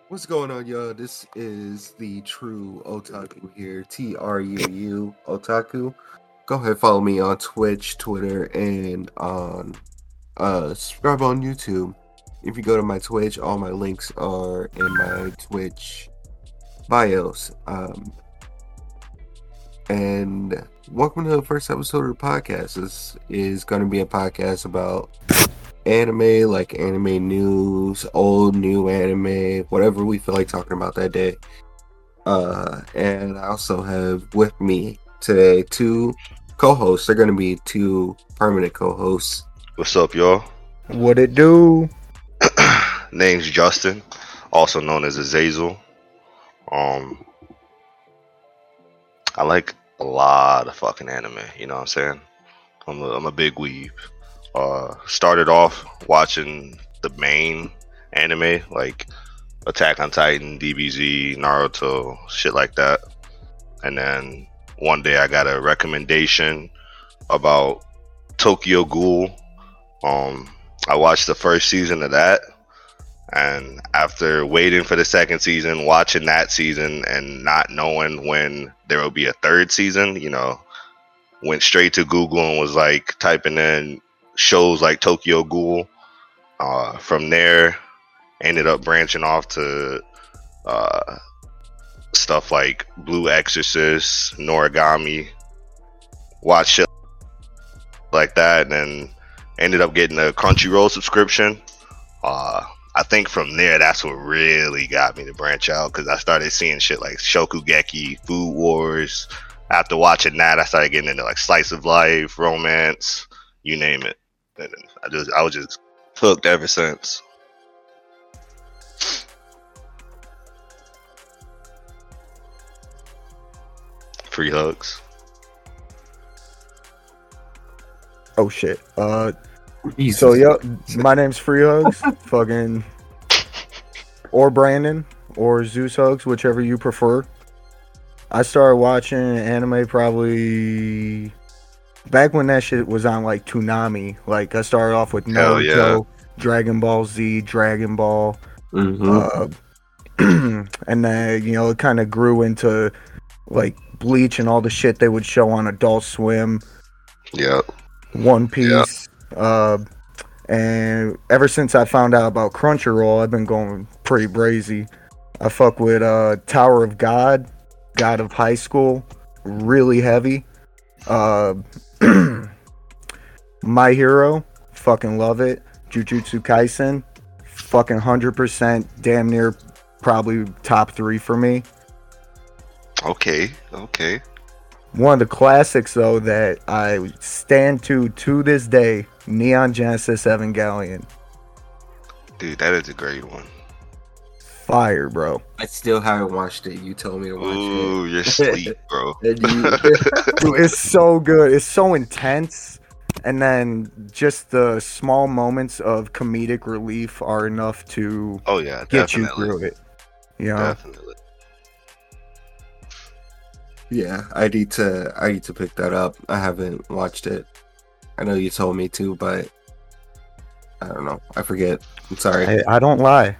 What's going on, y'all? This is the True Otaku here. TRUU Otaku. Go ahead, follow me on Twitch, Twitter, and on subscribe on YouTube. If you go to my Twitch, all my links are in my Twitch bios. And welcome to the first episode of the podcast. This is going to be a podcast about anime, like anime news, old, new anime, whatever we feel like talking about that day. And I also have with me today two co-hosts. They're going to be two permanent co-hosts. What's up, y'all? What it do? Name's Justin, also known as Azazel. I like a lot of fucking anime, you know what I'm saying? I'm a big weeb. Started off watching the main anime, like Attack on Titan, DBZ, Naruto, shit like that. And then one day I got a recommendation about Tokyo Ghoul. I watched the first season of that, and after waiting for the second season, watching that season and not knowing when there will be a third season, went straight to Google and was like typing in shows like Tokyo Ghoul. From there, ended up branching off to stuff like Blue Exorcist, Noragami, watch shit like that, and then ended up getting a Crunchyroll subscription. I think from there, that's what really got me to branch out, because I started seeing shit like Shokugeki, Food Wars. After watching that, I started getting into like slice of life, romance, you name it. And I was just hooked ever since. Free hugs. Oh shit. So my name's Free Hugs. Fucking or Brandon or Zeus Hugs, whichever you prefer. I started watching anime probably back when that shit was on like Toonami. Like I started off with Naruto, Dragon Ball Z, Dragon Ball. And then it kind of grew into like Bleach and all the shit they would show on Adult Swim. Yeah. One Piece. And ever since I found out about Crunchyroll, I've been going pretty brazy. I fuck with Tower of God, God of High School, really heavy. My Hero, fucking love it. Jujutsu Kaisen, fucking 100%, damn near probably top 3 for me. Okay. One of the classics, though, that I stand to this day, Neon Genesis Evangelion. Dude, that is a great one. Fire, bro. I still haven't watched it. You told me to watch it. Ooh, you're sleep, bro. Dude, it's so good. It's so intense. And then just the small moments of comedic relief are enough to get you through it. Definitely. Yeah, I need to pick that up. I haven't watched it. I know you told me to, but I don't know. I forget. I'm sorry. I don't lie.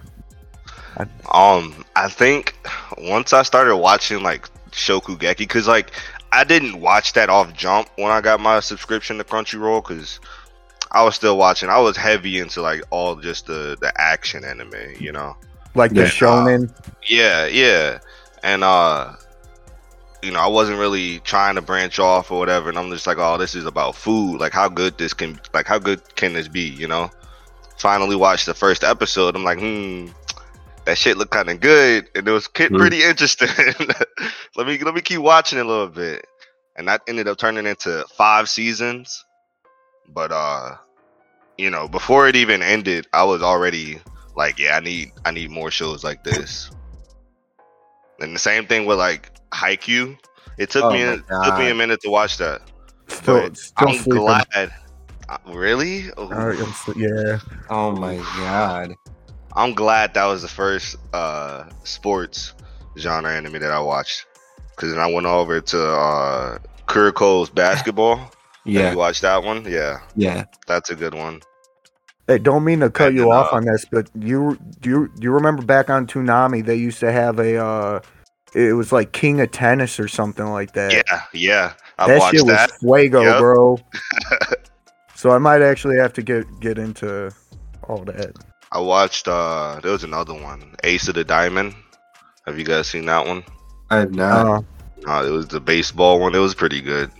I think once I started watching like Shokugeki, because like I didn't watch that off jump when I got my subscription to Crunchyroll, because I was still watching. I was heavy into like all just the action anime, like the shonen. Yeah, and I wasn't really trying to branch off or whatever, and I'm just like, oh, this is about food. Like, how good can this be? Finally watched the first episode. I'm like, that shit looked kind of good, and it was pretty interesting. let me keep watching it a little bit, and that ended up turning into 5 seasons. But before it even ended, I was already like, yeah, I need more shows like this. And the same thing with like Haikyuu. It took me a minute to watch that. Still I'm glad. Really? Yeah. Oh my god. I'm glad that was the first sports genre anime that I watched, because then I went over to Kuriko's Basketball. Yeah. Have you watched that one? Yeah. Yeah. That's a good one. Hey, don't mean to cut And you then, off on this, but do you remember back on Toonami they used to have a it was like King of Tennis or something like that. yeah, I've That shit watched was that. fuego, Yep. bro. So I might actually have to get into all that. I watched. There was another one, Ace of the Diamond. Have you guys seen that one? I have not. It was the baseball one. It was pretty good.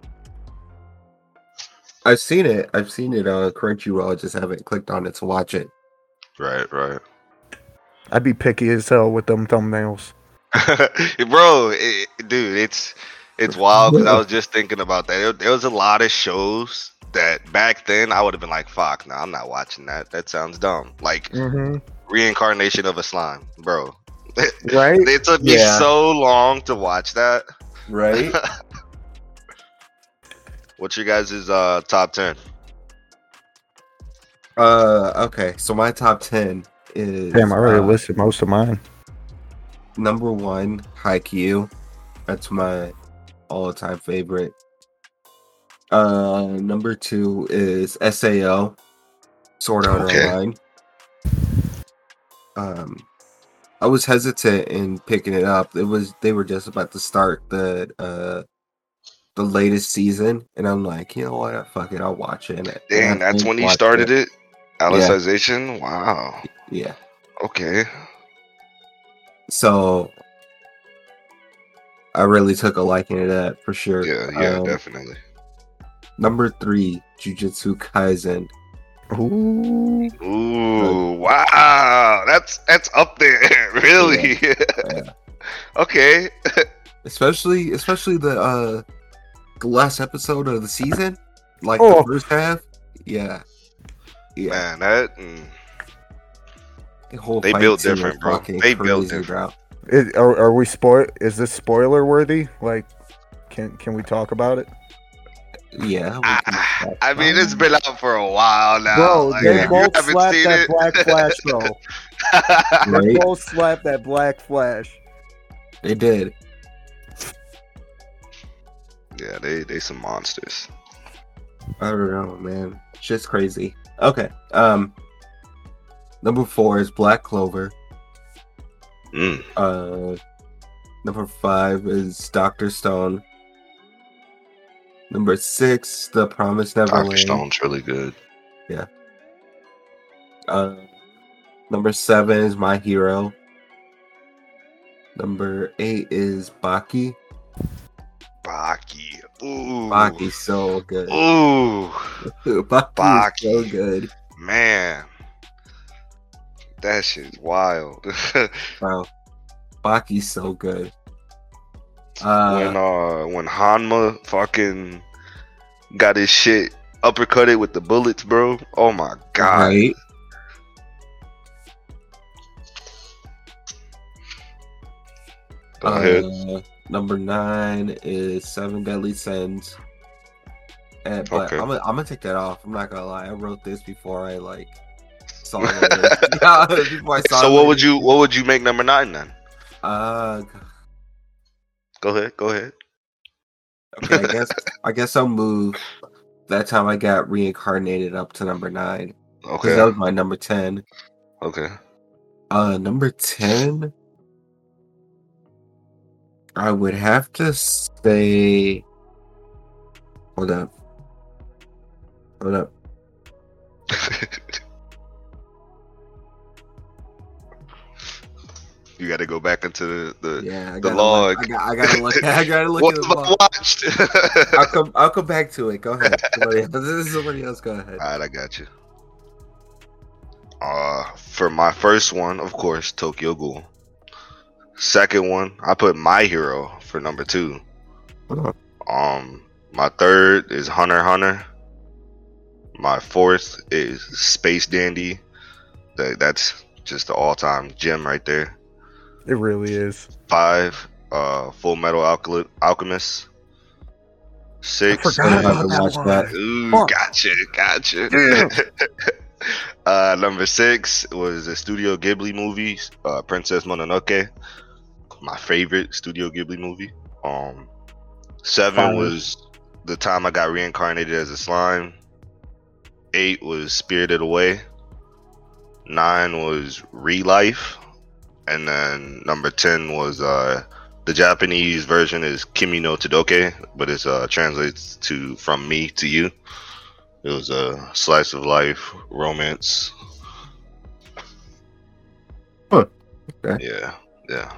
I've seen it. I've seen it on Crunchyroll. I just haven't clicked on it to watch it. Right. I'd be picky as hell with them thumbnails. Bro, dude, it's wild because I was just thinking about that. There was a lot of shows that back then I would have been like, "Fuck, no, I'm not watching that. That sounds dumb." Like Reincarnation of a Slime, bro. Right? It took me so long to watch that. Right? What's your guys' top 10? Okay. So my top 10 is Damn, I already listed most of mine. number 1, Haikyuu. That's my all-time favorite. Number 2 is SAO, Sword Art Online. I was hesitant in picking it up. They were just about to start the latest season, and I'm like, you know what? Fuck it, I'll watch it. Dang, that's when he started it. Alicization? Wow. Yeah. Okay. So I really took a liking to that for sure. Yeah, definitely. Number 3, Jujutsu Kaisen. Ooh, wow, that's up there, really. Yeah. Okay. especially the last episode of the season, like the first half. Yeah. Man, that the whole they fight built scene different, was bro. They built crazy, different. Are we is this spoiler worthy? Like, can we talk about it? Yeah. I mean, it's been out for a while now. Bro, like, they if both you haven't slapped seen that it, Black Flash, bro. They both slapped that Black Flash. They did. Yeah, they some monsters. I don't know, man. It's just crazy. Okay. Number 4 is Black Clover. Number 5 is Dr. Stone. Number 6, The Promised Neverland. Dr. Stone's really good. Yeah. Number 7 is My Hero. Number 8 is Baki. Baki. Ooh. Baki's so good. Ooh. Baki is so good. Man. That shit's wild. Wow. Baki's so good. When Hanma fucking got his shit uppercutted with the bullets, bro. Oh my god. Right? Go ahead. Number 9 is Seven Deadly Sins. But Okay. I'm gonna take that off. I'm not gonna lie. I wrote this before I saw it. Before I saw So it. what would you make number 9 then? Go ahead. Okay, I guess I'll move. That time I got reincarnated up to number 9. Okay. That was my number 10. Okay. Number 10, I would have to say. Hold up. You got to go back into the the log. I gotta look. I gotta look What at the have I log. watched? I'll come back to it. Go ahead. Somebody else. Go ahead. All right, I got you. For my first one, of course, Tokyo Ghoul. Second one, I put My Hero for number 2. My third is Hunter x Hunter. My fourth is Space Dandy. That's just the all-time gem right there. It really is. 5, Full Metal Alchemist. 6, I forgot about that one. Ooh, gotcha. Number 6 was the Studio Ghibli movies, Princess Mononoke, my favorite Studio Ghibli movie. 7 was the time I got reincarnated as a slime. 8 was Spirited Away. 9 was Relife. And then number 10 was the Japanese version is Kimi no Todoke, but it translates to From Me to You. It was a slice of life romance. Huh. Okay. Yeah.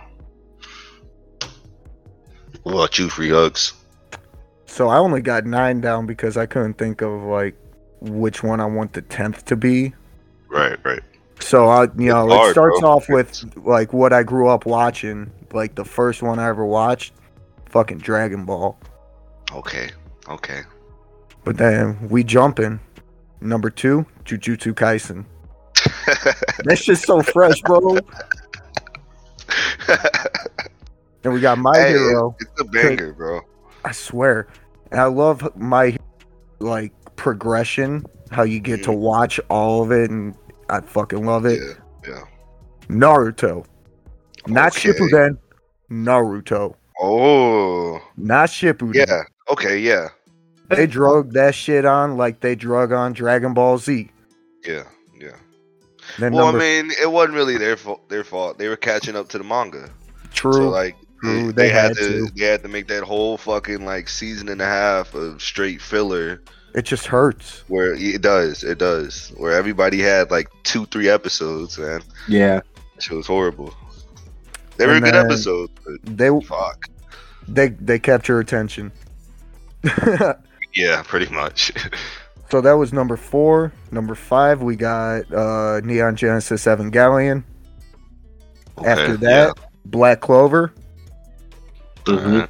What about you, Free Hugs? So I only got 9 down because I couldn't think of like which one I want the 10th to be. Right. So it starts bro. off with like what I grew up watching. Like the first one I ever watched, fucking Dragon Ball. Okay. But then we jump in. Number 2, Jujutsu Kaisen. That's just so fresh, bro. And we got My Hero. It's a banger, bro. I swear. And I love My like progression, how you get to watch all of it, and I fucking love it. Yeah. Naruto. Not Shippuden. Naruto. Oh. Not Shippuden. Yeah. Okay, yeah. They drug that shit on like they drug on Dragon Ball Z. Yeah. Then Well, I mean, it wasn't really their fault. They were catching up to the manga. True. So like True. they had to make that whole fucking like season and a half of straight filler. It just hurts. Where it does. Where everybody had like 2-3 episodes, man. Yeah. That shit was horrible. They were good episodes, but fuck. They kept your attention. Yeah, pretty much. So that was number 4. Number 5, we got Neon Genesis Evangelion. Okay, After that, Black Clover. Mm-hmm.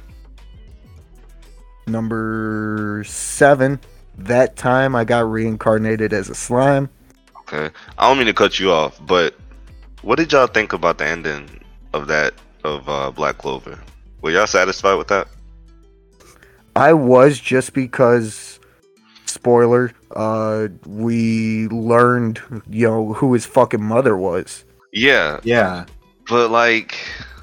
Number 7, That Time I Got Reincarnated as a Slime. Okay. I don't mean to cut you off, but what did y'all think about the ending of Black Clover? Were y'all satisfied with that? I was, just because, spoiler, we learned, who his fucking mother was. Yeah. But like,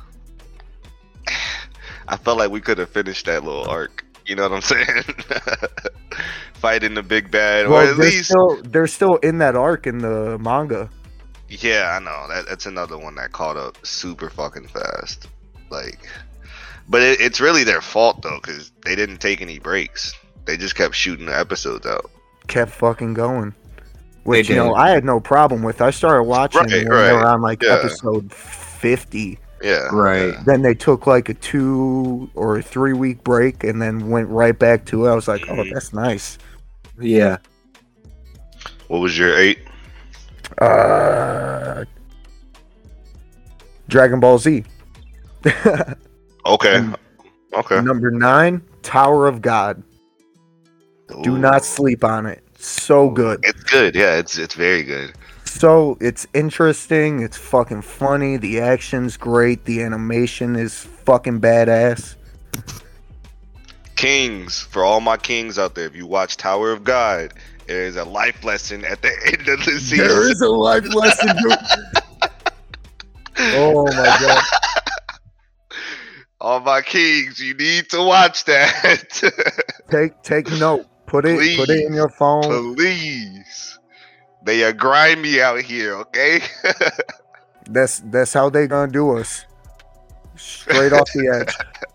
I felt like we could have finished that little arc. You know what I'm saying? Fighting the big bad, Well, or at least they're still in that arc in the manga. Yeah, I know that's another one that caught up super fucking fast. Like, but it's really their fault though, because they didn't take any breaks. They just kept shooting the episodes out. Kept fucking going. Which, did. I had no problem with. I started watching when they were on like episode 50. Yeah. Right. Yeah. Then they took like a 2 or 3 week break and then went right back to it. I was like, oh, that's nice. Yeah. What was your 8? Dragon Ball Z. Okay. Okay. Number 9, Tower of God. Do Ooh. not sleep on it. So good. It's good. Yeah, it's very good. So it's interesting. It's fucking funny. The action's great. The animation is fucking badass. Kings, for all my kings out there, if you watch Tower of God, there is a life lesson at the end of the season. There is a life lesson, dude. Oh my god. All my kings, you need to watch that. Take note. Put it in your phone. Please. They are grimy out here, okay? That's how they gonna do us. Straight off the edge.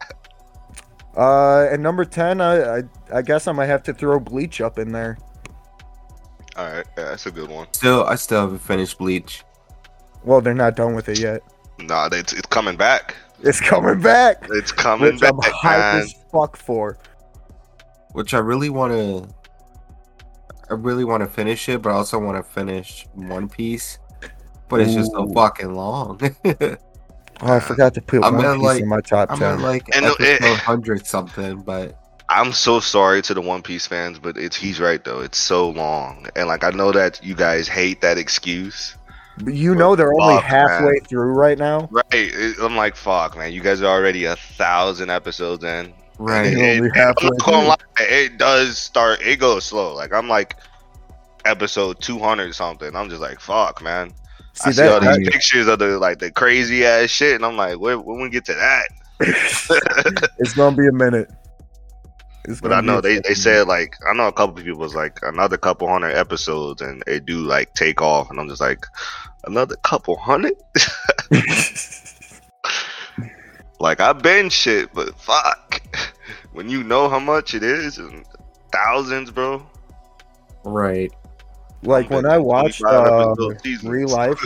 And number 10, I guess I might have to throw Bleach up in there. Alright, yeah, that's a good one. I still haven't finished Bleach. Well, they're not done with it yet. Nah, it's coming back. It's coming back. It's coming back, I'm hyped as fuck for. Which I really want to finish it, but I also want to finish One Piece. But it's just so fucking long. Oh, I forgot to put I'm One at, Piece like- in my top I'm 10. at like And episode 100 something, but I'm so sorry to the One Piece fans, but he's right though. It's so long. And like I know that you guys hate that excuse. But they're only Fuck, halfway man. through right now. Right. I'm like, fuck, man. You guys are already 1,000 episodes in. right. Only I'm halfway not gonna through. lie, it does start. It goes slow. Like I'm like episode 200 something. I'm just like, fuck, man. See, I see all that, these pictures of the crazy ass shit, and I'm like, when we get to that? it's gonna be a minute. It's But gonna I be know a they fucking- said like I know a couple people was like another couple hundred episodes and they do like take off and I'm just like another couple hundred. Like I've been shit, but fuck, when you know how much it is and thousands, bro. Right. like when I watched 25 episode seasons. Real Life,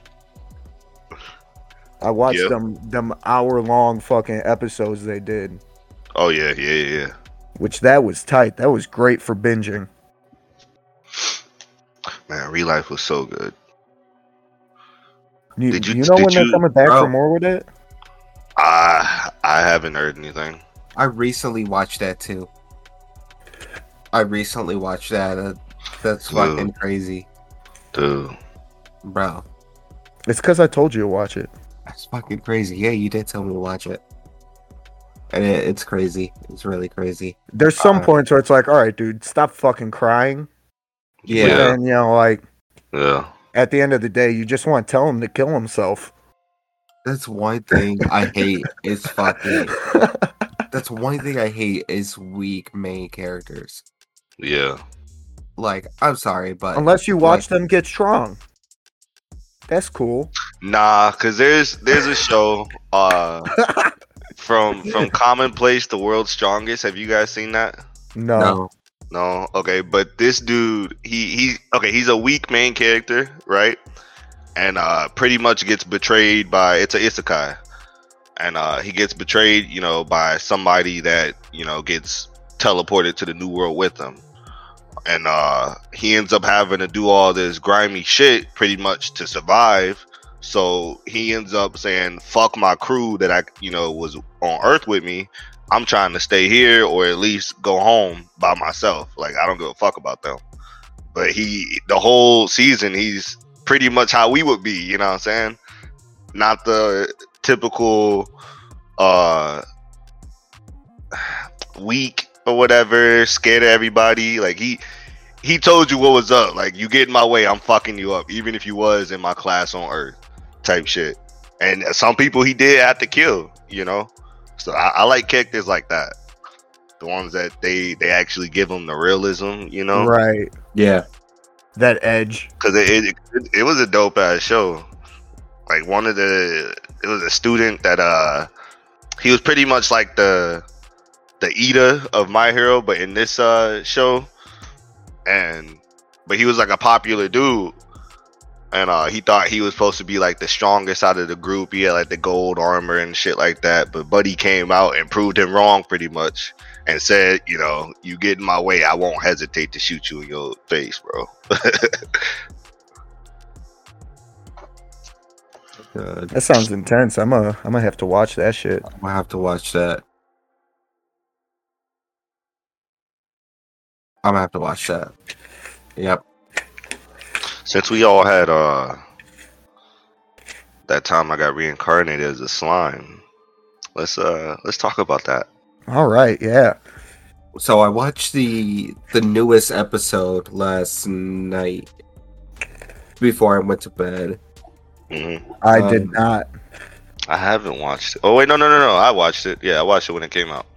I watched Yeah. them hour-long fucking episodes they did, Oh yeah. which that was tight. That was great for binging. Man, Real Life was so good. You, Did you- you know did when they're you- coming back Bro. for more with it? I haven't heard anything. I recently watched that too. That's fucking crazy, Dude. bro. It's because I told you to watch it. That's fucking crazy. Yeah, you did tell me to watch it, and it's crazy. It's really crazy. There's some Uh, points where it's like, all right, dude, stop fucking crying. Yeah. But then, you know, like Yeah. at the end of the day, you just want to tell him to kill himself. That's one thing I hate. Is fucking. That's one thing I hate is weak main characters. Yeah. Like, I'm sorry, but Unless you watch them get strong. That's cool. Nah, cause there's a show from Commonplace to World's Strongest. Have you guys seen that? No. no. No. Okay, but this dude, he's a weak main character, right? And pretty much gets betrayed by it's a isekai. And he gets betrayed, you know, by somebody that, you know, gets teleported to the new world with him. And he ends up having to do all this grimy shit pretty much to survive. So he ends up saying, fuck my crew that I, you know, was on Earth with me. I'm trying to stay here or at least go home by myself. Like, I don't give a fuck about them. But the whole season, he's pretty much how we would be, you know what I'm saying? Not the typical weak or whatever, scared of everybody. Like he told you what was up. Like, you get in my way, I'm fucking you up, even if you was in my class on Earth, type shit. And some people he did have to kill, you know. So I like characters like that, the ones that they actually give them the realism, you know. Right. Yeah. That edge. Because it was a dope ass show. Like it was a student that he was pretty much like the Ida of My Hero, but in this show, but he was like a popular dude, and he thought he was supposed to be like the strongest out of the group. He had like the gold armor and shit like that, but Buddy came out and proved him wrong pretty much, and said, you know, you get in my way, I won't hesitate to shoot you in your face, bro. Good. That sounds intense. I'm gonna have to watch that shit. I'll have to watch that. I'm gonna have to watch that. Yep. Since we all had that time I got reincarnated as a slime, let's talk about that. All right, yeah. So I watched the newest episode last night before I went to bed. Mm-hmm. I did not. I haven't watched it. Oh wait, no. I watched it. Yeah, I watched it when it came out.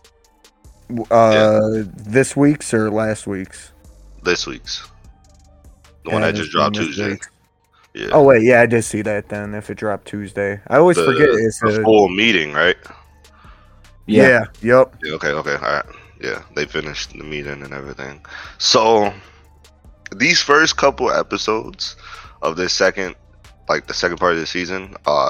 This week's or last week's? This week's. The Yeah, one that this just dropped one this Tuesday. week. Yeah. Oh wait, yeah, I did see that then. If it dropped Tuesday, I always forget it's the full meeting, right? yeah. Yep. Yeah, okay, all right. Yeah, they finished the meeting and everything. So these first couple episodes of this second part of the season,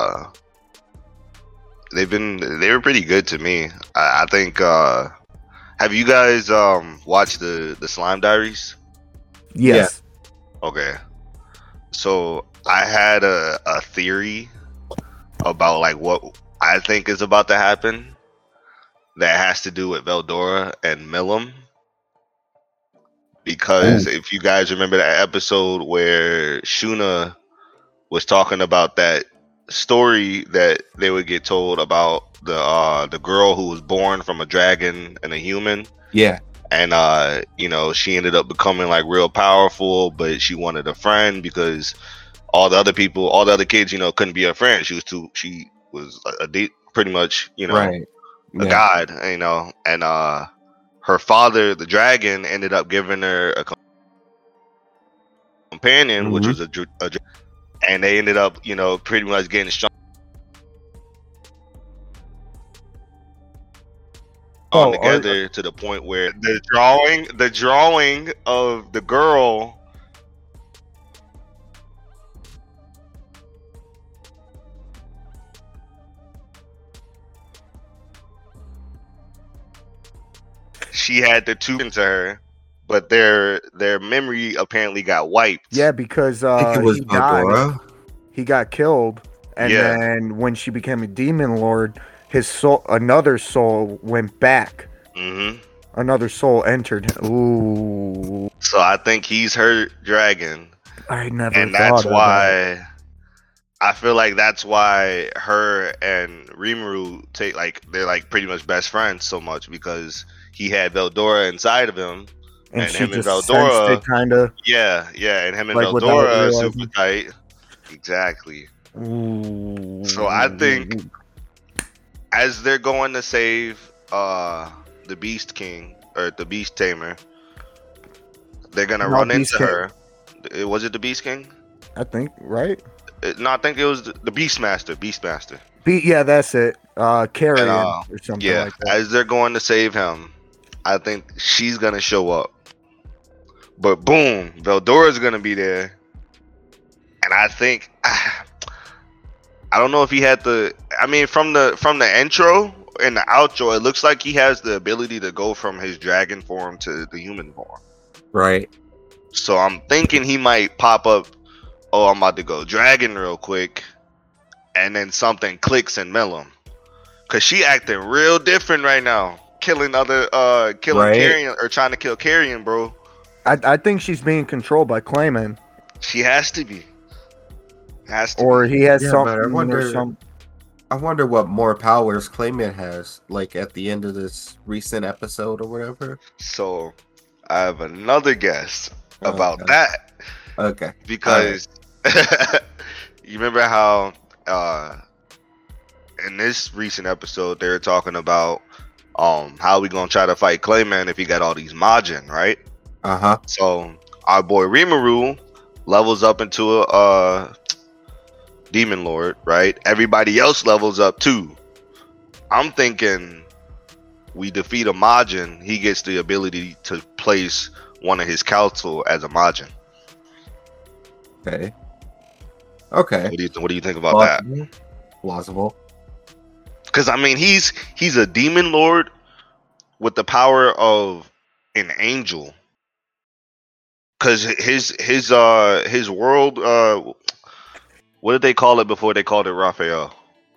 they were pretty good to me. I think have you guys watched the Slime Diaries? Yes. Okay. So I had a theory about like what I think is about to happen that has to do with Veldora and Milim. Because if you guys remember that episode where Shuna was talking about that story that they would get told about the girl who was born from a dragon and a human. Yeah. And you know, she ended up becoming like real powerful, but she wanted a friend because all the other kids, you know, couldn't be her friend. She was pretty much, you know, Right. a god, you know, and her father, the dragon, ended up giving her a companion, which was a and they ended up, pretty much getting strong together to the point where the drawing of the girl she had the two into her, but their memory apparently got wiped. Yeah, because he died. He got killed, and then when she became a demon lord, his soul, another soul, went back. Mm-hmm. Another soul entered him. Ooh. So I think he's her dragon. I never. And that's why I feel like that's why her and Rimuru they're like pretty much best friends so much, because he had Veldora inside of him, and him and Veldora kind of. Yeah, and him and Veldora are super tight. Exactly. Ooh. So I think as they're going to save the Beast King or the Beast Tamer, they're gonna run into her. Was it the Beast King? I think, right? No, I think it was the Beastmaster. Yeah, that's it. Carrion or something like that. As they're going to save him, I think she's gonna show up. But boom, Veldora's gonna be there. And I think I don't know if he had from the intro and the outro, it looks like he has the ability to go from his dragon form to the human form. Right. So I'm thinking he might pop up, oh, I'm about to go dragon real quick, and then something clicks and mill him. Cause she acting real different right now. Killing Carrion, or trying to kill Carrion, bro. I think she's being controlled by Clayman. She has to be. Or he has something. I wonder what more powers Clayman has, like at the end of this recent episode or whatever. So I have another guess about that. Okay. Because you remember how in this recent episode they were talking about how we gonna try to fight Clayman if he got all these Majin, right? Uh-huh. So our boy Rimuru levels up into a Demon Lord, right? Everybody else levels up too. I'm thinking we defeat a Majin, he gets the ability to place one of his council as a Majin. Okay. What do you think about that? Plausible. Because I mean, he's a Demon Lord with the power of an angel. Because his world, what did they call it before they called it Raphael?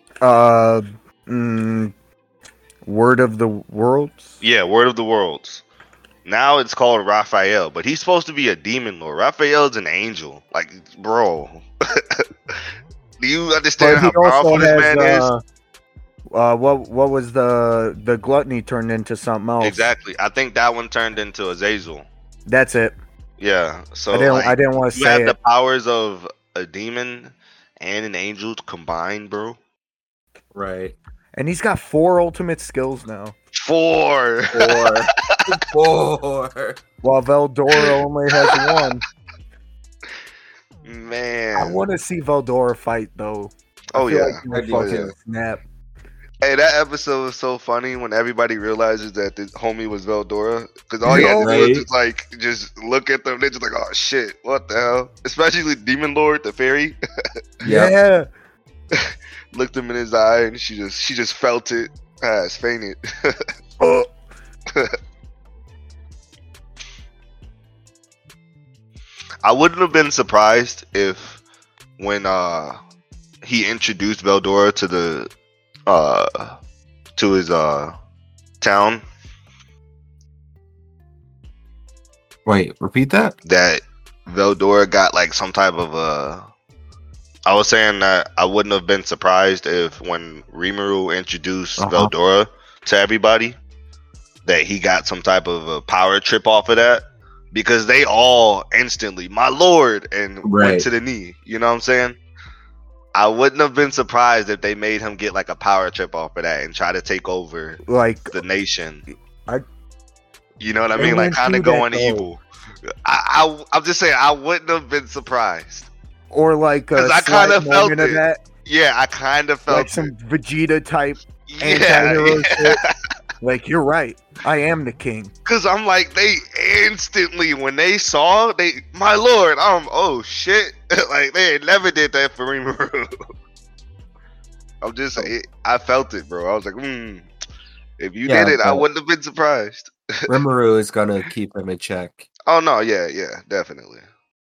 Word of the Worlds? Yeah, Word of the Worlds. Now it's called Raphael, but he's supposed to be a demon lord. Raphael's an angel. Like, bro. Do you understand how powerful this man is? What was the gluttony turned into something else? Exactly. I think that one turned into Azazel. That's it. Yeah. So I didn't want to say you have the powers of a demon and an angel combined, bro. Right. And he's got 4 ultimate skills now. 4. While Veldora only has 1. Man, I want to see Veldora fight though. Snap. Hey, that episode was so funny when everybody realizes that the homie was Veldora, because all you had to do was just look at them. They're just like, oh shit, what the hell? Especially Demon Lord, the fairy. Yeah. Looked him in his eye, and she just felt it. It's fainted. I wouldn't have been surprised if when he introduced Veldora to the to his town. Wait, repeat that? That Veldora got like some type of I was saying that I wouldn't have been surprised if when Rimuru introduced Veldora to everybody, that he got some type of a power trip off of that, because they all instantly, my lord, and went to the knee. You know what I'm saying? I wouldn't have been surprised if they made him get like a power trip off of that and try to take over like the nation. You know what I They mean? Like went kind of through that, going though. evil. I'm just saying I wouldn't have been surprised Or like a because I kind slight of felt moment of it. that, Yeah, I kind of felt like some Vegeta type it. anti-hero Yeah, shit. Like, you're right. I am the king. because I'm like they instantly when they saw my lord, oh shit, like they had never did that for Rimuru. I'm just I felt it, bro. I was like, if you Yeah, did it, I but- wouldn't have been surprised. Rimuru is gonna keep him in check. Oh no, yeah, definitely.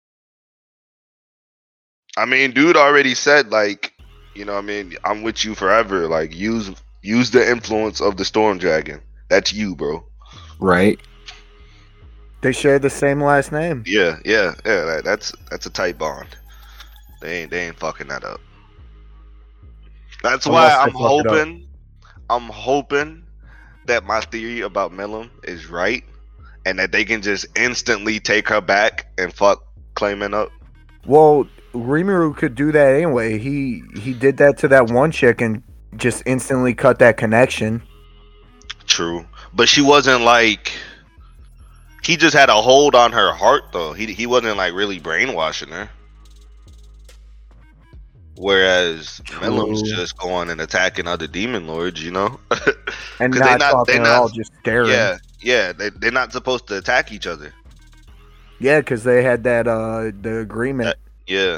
I mean, dude already said like, you know, what I mean, I'm with you forever. Like, use the influence of the Storm Dragon. That's you, bro. Right? They share the same last name. Yeah. That's a tight bond. They ain't fucking that up. That's why Unless they fuck it up. I'm hoping that my theory about Milim is right, and that they can just instantly take her back and fuck Clayman up. Well, Rimuru could do that anyway. He did that to that one chick and just instantly cut that connection. True, but she wasn't like. He just had a hold on her heart, though. He wasn't like really brainwashing her. Whereas Milim's just going and attacking other demon lords, you know, And 'Cause not talking at all, just staring. Yeah. They're not supposed to attack each other. Yeah, because they had that the agreement. Yeah.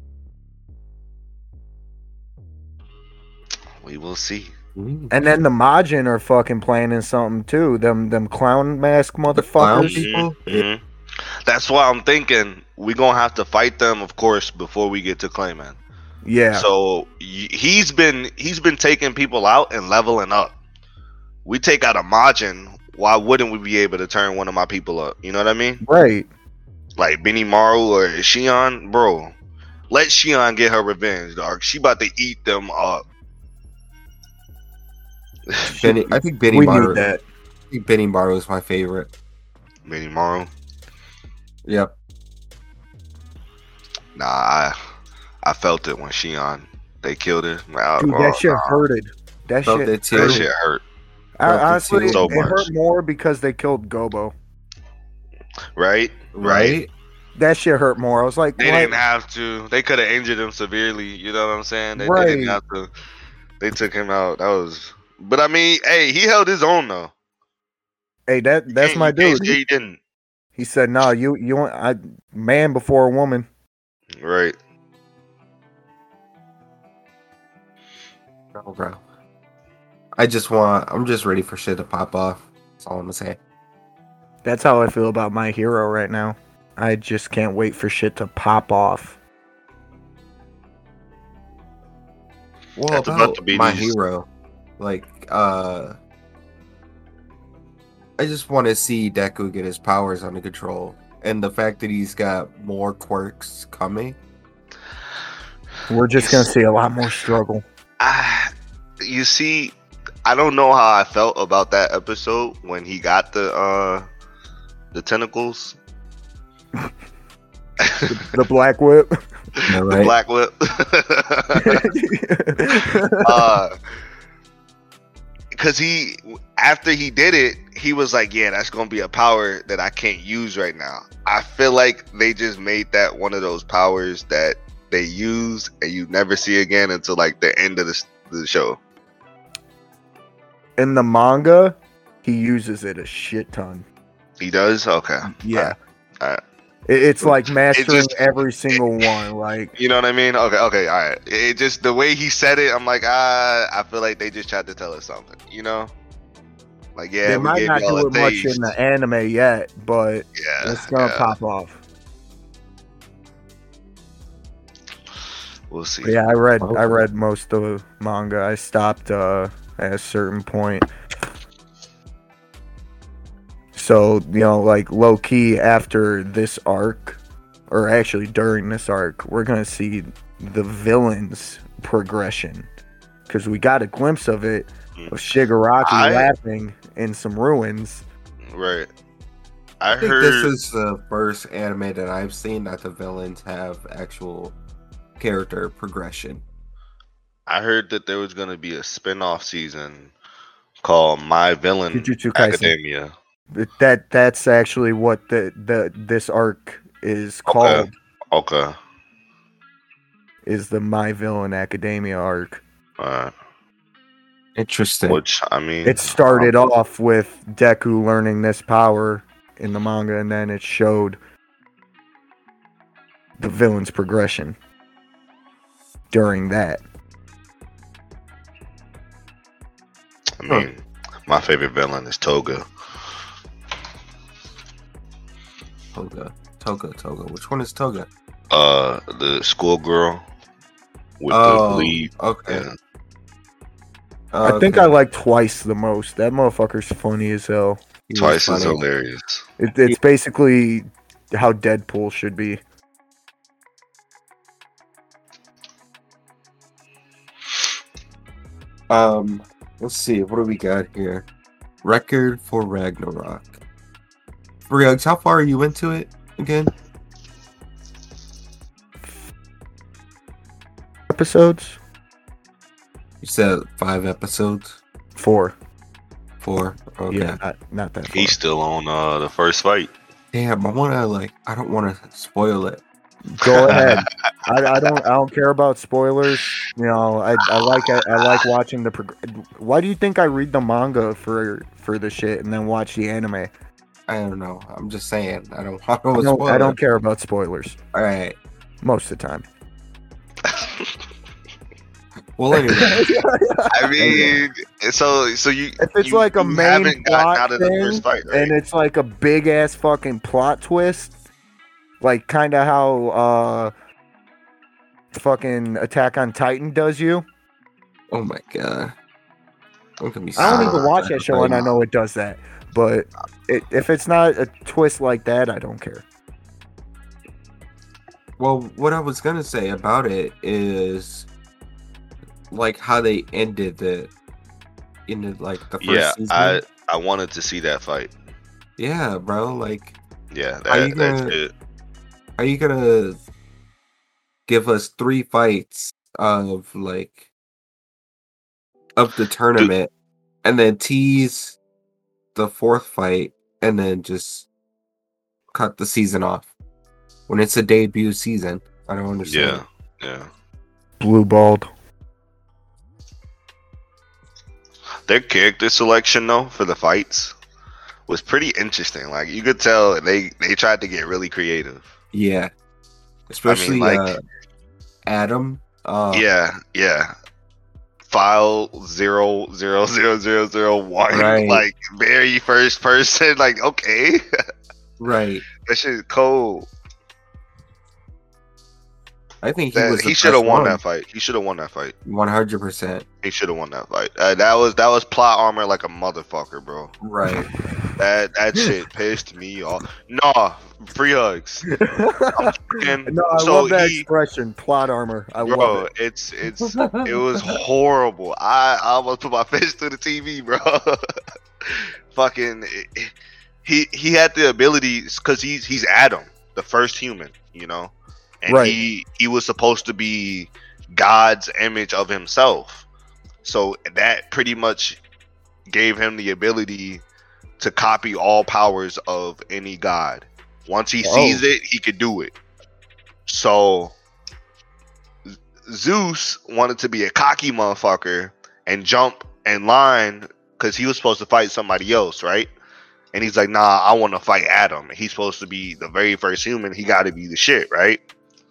We will see. And then the Majin are fucking planning something too. Them clown mask Clown motherfuckers. people? Mhm. That's why I'm thinking we gonna have to fight them, of course, before we get to Clayman. Yeah. So he's been taking people out and leveling up. We take out a Majin, why wouldn't we be able to turn one of my people up? You know what I mean? Right. Like Benimaru or Shion, bro. Let Shion get her revenge, dog. She about to eat them up. I think We Benimaru. need that. I think Benimaru is my favorite. Benimaru. Yep. Nah, I felt it when Shion they killed her. Dude, that shit hurted. That Felt shit. it too. That shit hurt. Honestly, So it hurt much. more because they killed Gobo. Right? Right? That shit hurt more. I was like, They what? didn't have to. They could have injured him severely. You know what I'm saying? They Right. didn't have to. They took him out. That was. But I mean, hey, he held his own though. Hey, that's You my can't dude. say he didn't. He said, "No, you want man before a woman." Right. Oh, bro. I'm just ready for shit to pop off. That's all I'm gonna say. That's how I feel about My Hero right now. I just can't wait for shit to pop off. Well, That's about about to be My these- Hero, like, I just want to see Deku get his powers under control, and the fact that he's got more quirks coming. We're just gonna see a lot more struggle. You see, I don't know how I felt about that episode when he got the tentacles, The Black Whip. Yeah, the right? black whip. Because after he did it, he was like, "Yeah, that's gonna be a power that I can't use right now." I feel like they just made that one of those powers that they use and you never see again until like the end of the show. In the manga, he uses it a shit ton. He does? Okay. Yeah. Alright. It's like mastering just- every single one. Like, You know what I mean? Okay, all right. It just the way he said it, I'm like, I feel like they just tried to tell us something, you know? Like, yeah, they we might gave not y'all do a it much taste. in the anime yet, but Yeah, it's gonna yeah. pop off. We'll see. But yeah, I read most of the manga. I stopped at a certain point. So, you know, like low key after this arc, or actually during this arc, we're gonna see the villains progression. Because we got a glimpse of it of Shigaraki laughing in some ruins. Right. I think heard this is the first anime that I've seen that the villains have actual character progression. I heard that there was gonna be a spin-off season called My Villain Jujutsu Kaisen. Academia. That's actually what this arc is called. Okay. Is the My Villain Academia arc. Interesting. Which, I mean, it started off with Deku learning this power in the manga, and then it showed the villain's progression during that. I mean, my favorite villain is Toga. Toga. Which one is Toga? The schoolgirl with the bleed. Okay. Yeah. I think I like Twice the most. That motherfucker's funny as hell. Twice is hilarious. It's basically how Deadpool should be. Let's see. What do we got here? Record for Ragnarok. Riox, how far are you into it again? Episodes? You said 5 episodes? 4. 4? Okay. Yeah, not that far. He's still on the first fight. Damn, I don't want to spoil it. Go ahead. I don't care about spoilers. You know, I like watching the. Why do you think I read the manga for the shit and then watch the anime? I don't know. I'm just saying. I don't care about spoilers. All right. Most of the time. Well, anyway. I mean, so you. If it's like a main plot thing, right? And it's like a big ass fucking plot twist, like kind of how fucking Attack on Titan does you. Oh my god. I don't even watch that show, and I know it does that. But if it's not a twist like that, I don't care. Well, what I was gonna say about it is, like, how they ended it in like the first season. I wanted to see that fight. Yeah, bro. Like, yeah, that's it. Are you gonna give us 3 fights of the tournament, and then tease the 4th fight, and then just cut the season off when it's a debut season? I don't understand. Yeah. Blue balled. Their character selection though for the fights was pretty interesting. Like, you could tell they tried to get really creative. Yeah, especially Adam. Yeah. File 00001. Right. Like, very first person. Like, okay. Right. That shit is cold. I think he should have won that fight. He should have won that fight. 100%. He should have won that fight. That was plot armor like a motherfucker, bro. Right. That shit pissed me off. Nah, free hugs. I love that expression, plot armor. I love it. It was horrible. I almost put my fist through the TV, bro. Fucking, he had the ability because he's Adam, the first human, you know. And right. he was supposed to be God's image of himself. So that pretty much gave him the ability to copy all powers of any god. Once he sees it, he could do it. So Zeus wanted to be a cocky motherfucker and jump in line because he was supposed to fight somebody else, right? And he's like, nah, I want to fight Adam. He's supposed to be the very first human. He got to be the shit, right?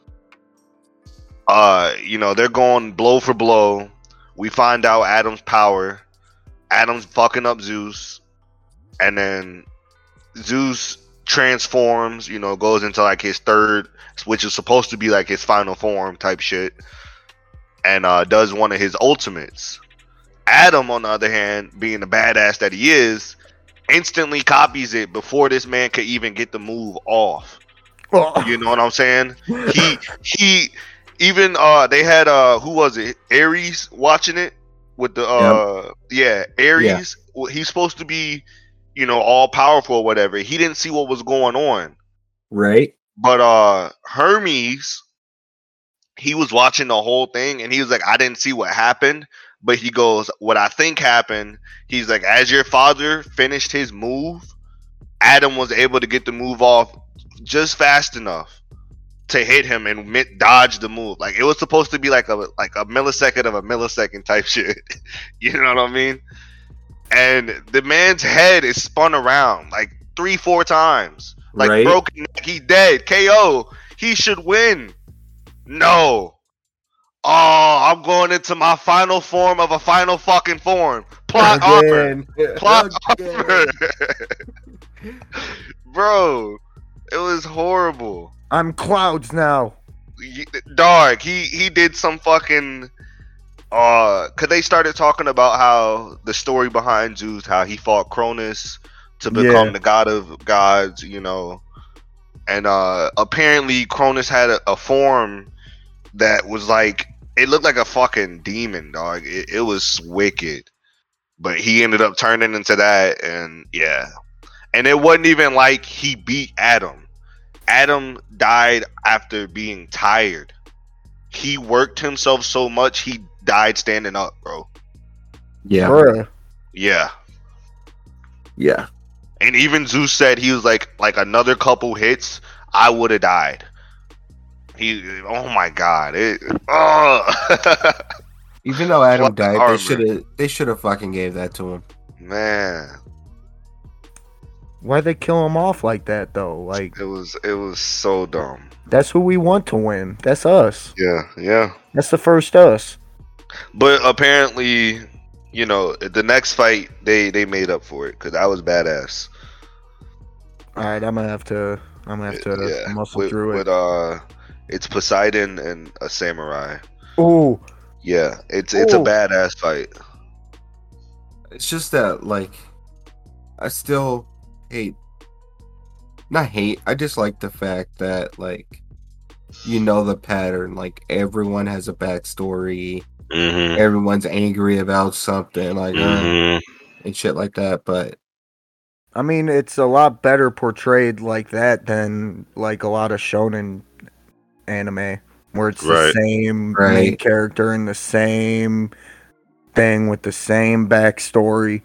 They're going blow for blow. We find out Adam's power. Adam's fucking up Zeus. And then Zeus transforms, goes into like his third, which is supposed to be like his final form type shit. And does one of his ultimates. Adam, on the other hand, being the badass that he is, instantly copies it before this man could even get the move off. You know what I'm saying? He even they had who was it? Ares watching it with the Ares. Yeah. He's supposed to be, all powerful or whatever. He didn't see what was going on. Right. But Hermes, he was watching the whole thing and he was like, I didn't see what happened. But he goes, what I think happened, he's like, as your father finished his move, Adam was able to get the move off just fast enough to hit him and dodge the move. Like, it was supposed to be like a millisecond of a millisecond type shit. You know what I mean? And the man's head is spun around like 3-4 times. Like, Right. broken neck, he dead. KO. He should win. No. Oh, I'm going into my final form of a final fucking form. Plot armor. Plot armor. Bro, it was horrible. I'm Clouds now. Dog, he did some fucking cause they started talking about how the story behind Zeus, how he fought Cronus to become the god of gods, you know. And apparently Cronus had a form that was like, it looked like a fucking demon, dog. It was wicked. But he ended up turning into that, and yeah. And it wasn't even like he beat Adam. Adam died after being tired. He worked himself so much, he died standing up, bro. Yeah. Bruh. Yeah. Yeah. And even Zeus said he was like another couple hits, I would have died. Oh my god. Even though Adam Fucking died, armor. they should have fucking gave that to him. Man, Why'd they kill him off like that though? Like, it was so dumb. that's who we want to win. That's us. Yeah. That's the first us. But apparently, you know, the next fight they made up for it because I was badass. All right, I'm gonna have to muscle through it. It's Poseidon and a samurai. Ooh, Yeah, it's a badass fight. It's just that, like, I still I just like the fact that, like, you know the pattern. Like, everyone has a backstory. Mm-hmm. Everyone's angry about something, like, Mm-hmm. and shit like that. But I mean, it's a lot better portrayed like that than like a lot of shonen anime where it's the same main character and the same thing with the same backstory.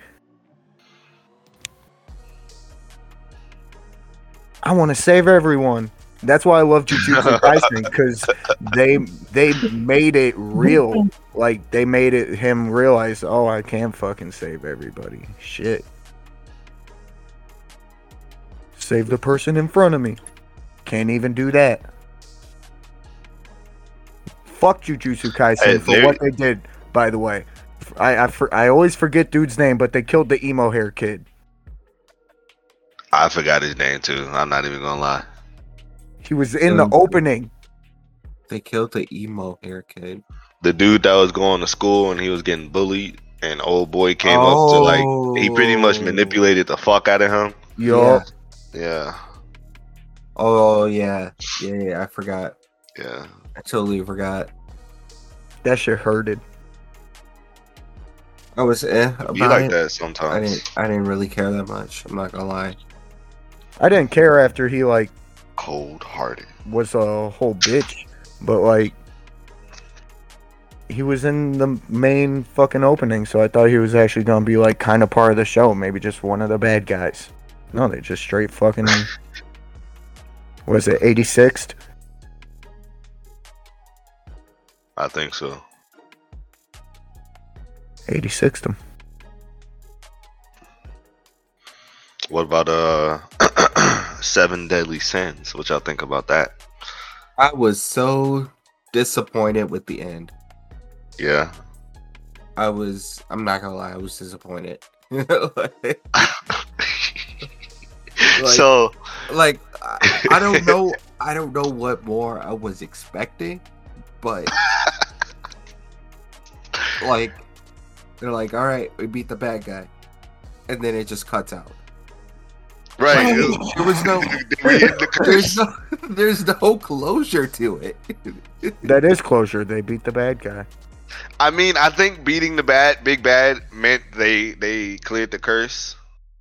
I want to save everyone. That's why I love Jujutsu Kaisen, because they made it real. Like, they made it him realize, oh, I can't fucking save everybody. Shit. Save the person in front of me. Can't even do that. Fuck Jujutsu Kaisen for what they did, by the way. I always forget dude's name, but they killed the emo hair kid. I forgot his name too. I'm not even gonna lie. He was in the opening. they killed the emo hair kid. The dude that was going to school and he was getting bullied, and old boy came up to, like, he pretty much manipulated the fuck out of him. Yo. Yeah. Oh yeah. I forgot. Yeah. I totally forgot. That shit hurted. I was Be about like it. that sometimes. I didn't really care that much. I'm not gonna lie. I didn't care after he, like, Cold hearted. was a whole bitch, but, like, he was in the main fucking opening, so I thought he was actually gonna be, like, kind of part of the show, maybe just one of the bad guys. No, they just straight fucking, was it 86th? I think so. 86th him. What about Seven Deadly Sins? What y'all think about that? I was so disappointed with the end. Yeah. I'm not gonna lie, I was disappointed. So, like, I don't know what more I was expecting, but like, they're like, all right, we beat the bad guy, and then it just cuts out. right. There was no, there's no closure to it. That is closure. They beat the bad guy. I mean, I think beating the big bad meant they cleared the curse.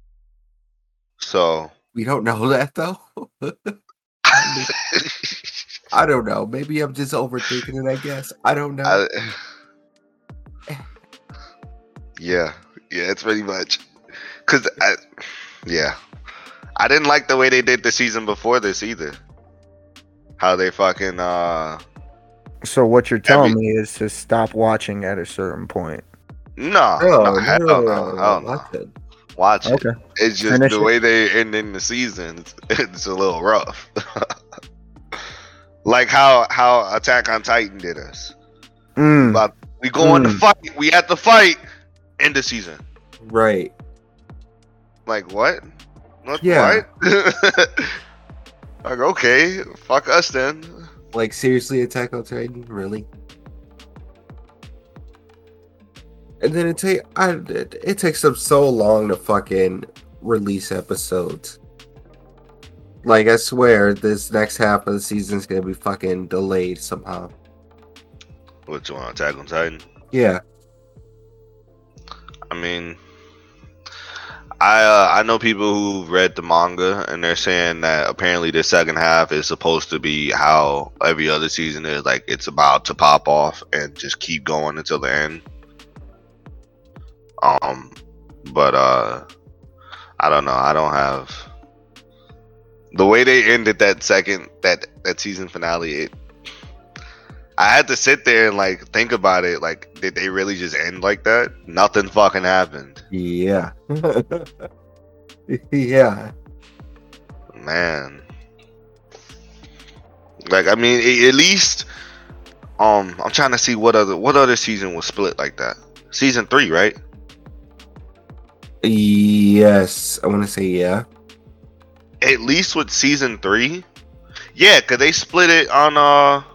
So We don't know that though. I don't know. Maybe I'm just overthinking it. I guess I don't know. Yeah, it's pretty much because yeah. I didn't like the way they did the season before this either. How they fucking So what you're telling me is to stop watching at a certain point. No, hell no. Watch it. Watch it. Okay. It's just Finish the it. way they ending the season. It's a little rough. Like how Attack on Titan did us. But we go on the fight. We at the fight. End the season. Right. Like what? Yeah. What? Like okay, fuck us then. Like seriously, Attack on Titan, really? And then it takes them so long to fucking release episodes. Like I swear, this next half of the season is gonna be fucking delayed somehow. Which one? Attack on Titan? Yeah. I mean, I know people who've read the manga and they're saying that apparently the second half is supposed to be how every other season is. Like it's about to pop off and just keep going until the end. But I don't know. I don't have the way they ended that season finale. I had to sit there and like think about it. Like, did they really just end like that? Nothing fucking happened. Yeah. Yeah. Man. Like, I mean, at least I'm trying to see what other season was split like that. Season 3, right? Yes, I want to say yeah. At least with season 3, yeah, cause they split it on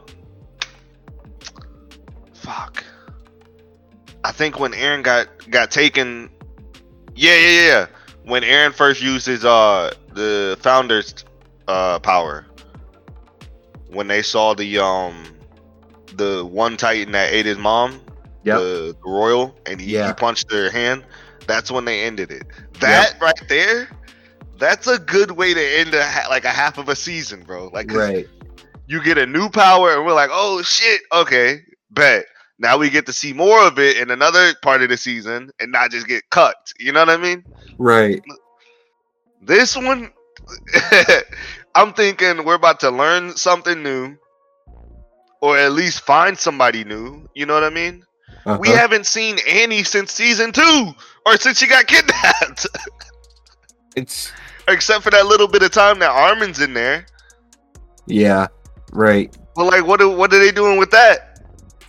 fuck. I think when Eren got taken, yeah. When Eren first uses the Founder's power, when they saw the one Titan that ate his mom, the Royal, and he punched their hand. That's when they ended it. That right there, that's a good way to end a half of a season, bro. Like, right. You get a new power, and we're like, oh shit, okay, bet. Now we get to see more of it in another part of the season, and not just get cut. You know what I mean? Right. This one, I'm thinking we're about to learn something new, or at least find somebody new. You know what I mean? Uh-huh. We haven't seen Annie since season 2, or since she got kidnapped. It's except for that little bit of time that Armin's in there. Yeah, right. Well, like, what are they doing with that?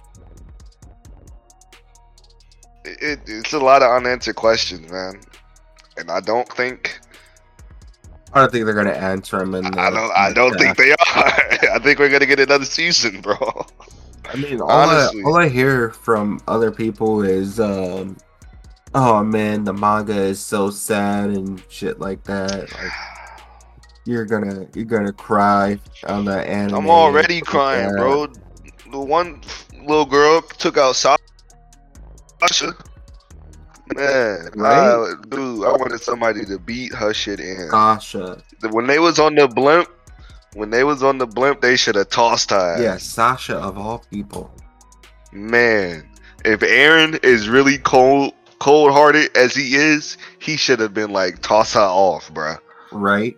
It's a lot of unanswered questions, man, and I don't think they're gonna answer them. I don't think they are. I think we're gonna get another season, bro. I mean, all I hear from other people is, oh man, the manga is so sad and shit like that. Like, you're gonna cry on the anime. I'm already crying, bro. The one little girl took out Sasha. Man, right? Dude, I wanted somebody to beat her shit in. Sasha. When they was on the blimp, they should have tossed her ass. Yeah, Sasha of all people. Man, if Eren is really cold-hearted as he is, he should have been like, toss her off, bruh. Right.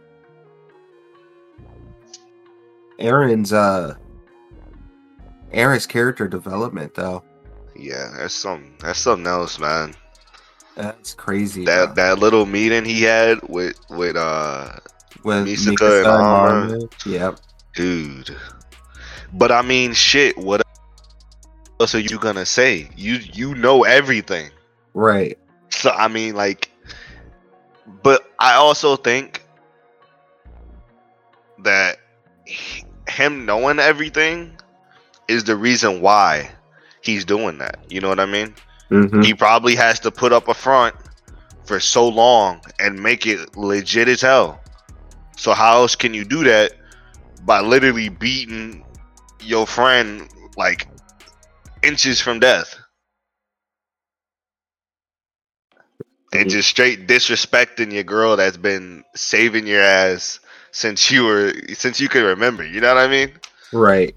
Eren's character development, though. Yeah, that's something else, man. That's crazy. That little meeting he had with Misaka and Armin. Yep. Dude. But I mean, shit, what else are you gonna say? You know everything. Right. So I mean, like, but I also think that him knowing everything is the reason why he's doing that. You know what I mean? Mm-hmm. He probably has to put up a front for so long and make it legit as hell. So how else can you do that by literally beating your friend like inches from death? And just straight disrespecting your girl that's been saving your ass since you can remember. You know what I mean? Right.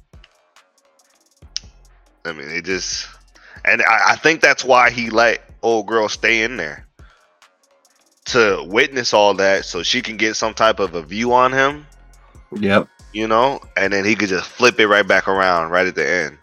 I mean, and I think that's why he let old girl stay in there to witness all that so she can get some type of a view on him. Yep. You know, and then he could just flip it right back around right at the end.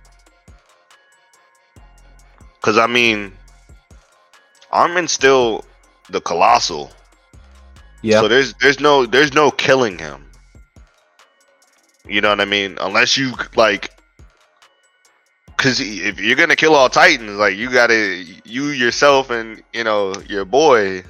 Because I mean, Armin's still the Colossal. Yeah. So there's no killing him. You know what I mean? Unless you like, because if you're gonna kill all Titans, like you yourself and your boy.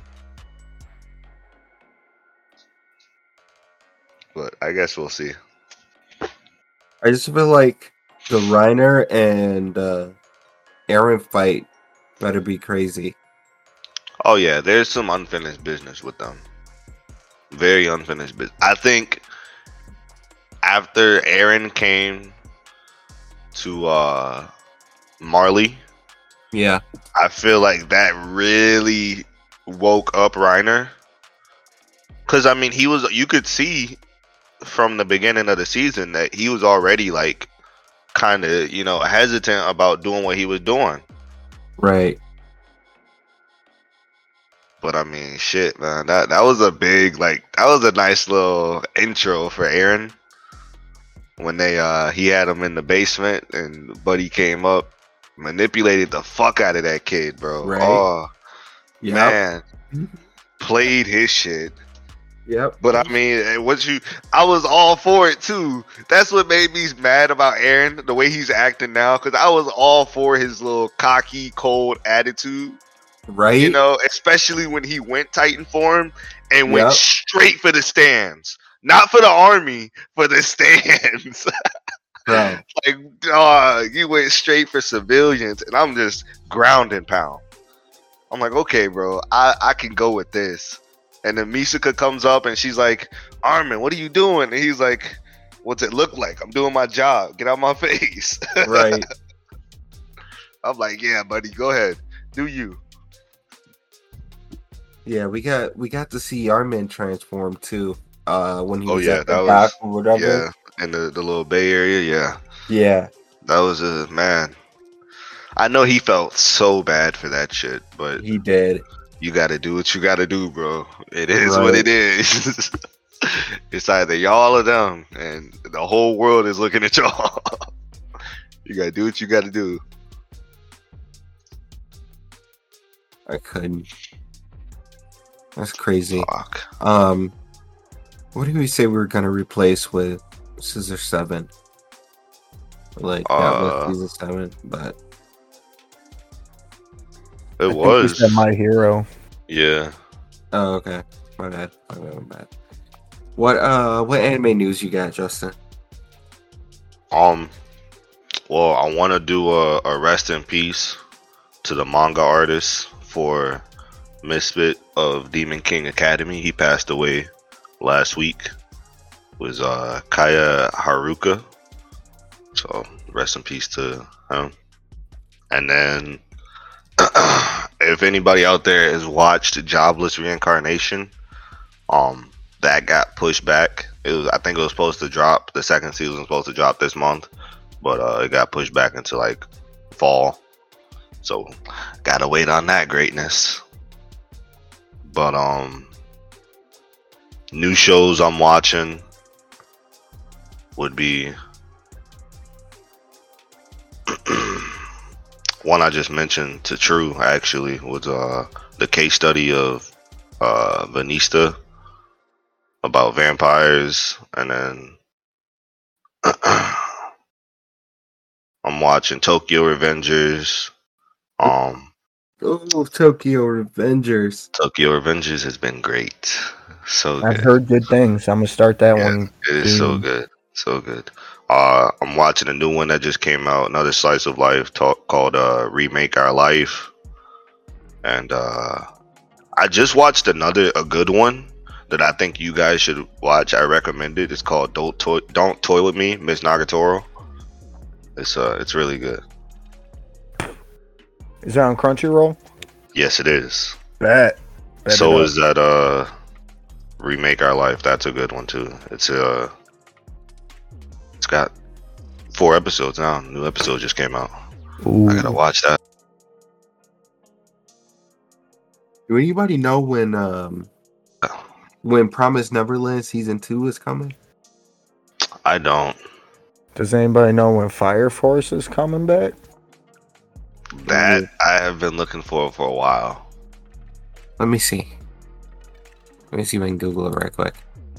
But I guess we'll see. I just feel like the Reiner and Eren fight better be crazy. Oh yeah, there's some unfinished business with them. Very unfinished business. I think after Eren came to Marley, Yeah. I feel like that really woke up Reiner. Because I mean, you could see from the beginning of the season that he was already like kind of hesitant about doing what he was doing. Right. But I mean, shit, man, that was a big, like, that was a nice little intro for Eren when he had him in the basement and Buddy came up, manipulated the fuck out of that kid, bro. Right. Oh, Yep. man, played his shit. Yep. But I mean, I was all for it too. That's what made me mad about Eren, the way he's acting now, because I was all for his little cocky, cold attitude. Right. You know, especially when he went Titan form and went straight for the stands. Not for the army, for the stands. Bro. Like, you went straight for civilians, and I'm just ground and pound. I'm like, okay, bro, I can go with this. And then Misaka comes up, and she's like, Armin, what are you doing? And he's like, what's it look like? I'm doing my job. Get out my face. Right. I'm like, yeah, buddy, go ahead. Do you. Yeah, we got to see Armin transform too. When he was at that the dock was or whatever. Yeah, in the little Bay Area. Yeah, Yeah. that was a man. I know he felt so bad for that shit, but He did. you got to do what you got to do, bro. It is what it is. It's either y'all or them, and the whole world is looking at y'all. You got to do what you got to do. I couldn't. That's crazy. Fuck. What did we say we were gonna replace with Scissor 7? Like that was Season 7, but It I think was. we said My Hero. Yeah. oh, okay. My bad. What anime news you got, Justin? Well, I want to do a rest in peace to the manga artist for Misfit of Demon King Academy. He passed away last week. It was Kaya Haruka. So rest in peace to him. And then if anybody out there has watched Jobless Reincarnation, that got pushed back. I think it was supposed to drop. The second season was supposed to drop this month, but it got pushed back into like fall. So gotta wait on that greatness. But new shows I'm watching would be one I just mentioned to True actually was the case study of Vanista about vampires, and then I'm watching Tokyo Revengers. Oh, Tokyo Revengers. Tokyo Revengers has been great. So good. I've heard good things. I'm gonna start that one. It is so good. So good. I'm watching a new one that just came out, another slice of life called Remake Our Life. And I just watched a good one that I think you guys should watch. I recommend it. It's called Don't Toilet Me, Miss Nagatoro. It's really good. Is that on Crunchyroll? Yes, it is. Bet. So is that Remake Our Life. That's a good one too. It's got 4 episodes now. New episode just came out. Ooh. I gotta watch that. Do anybody know when Promised Neverland season 2 is coming? I don't. Does anybody know when Fire Force is coming back? That I have been looking for a while. Let me see. Let me see if I can Google it right quick.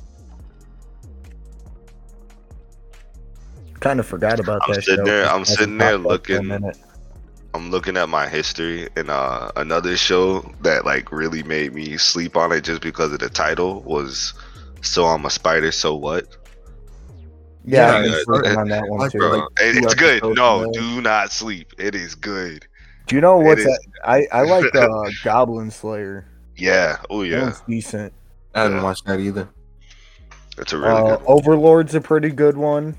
Kind of forgot about that show. I'm sitting there looking. I'm looking at my history, and another show that like really made me sleep on it just because of the title was "So I'm a Spider, So What." Yeah, I've been sleeping on that one too. Bro, it's good. No, do not sleep. It is good. Do you know what's that? I like Goblin Slayer. Yeah. Oh yeah. That was decent. I haven't watched that either. It's a really good one. Overlord's a pretty good one.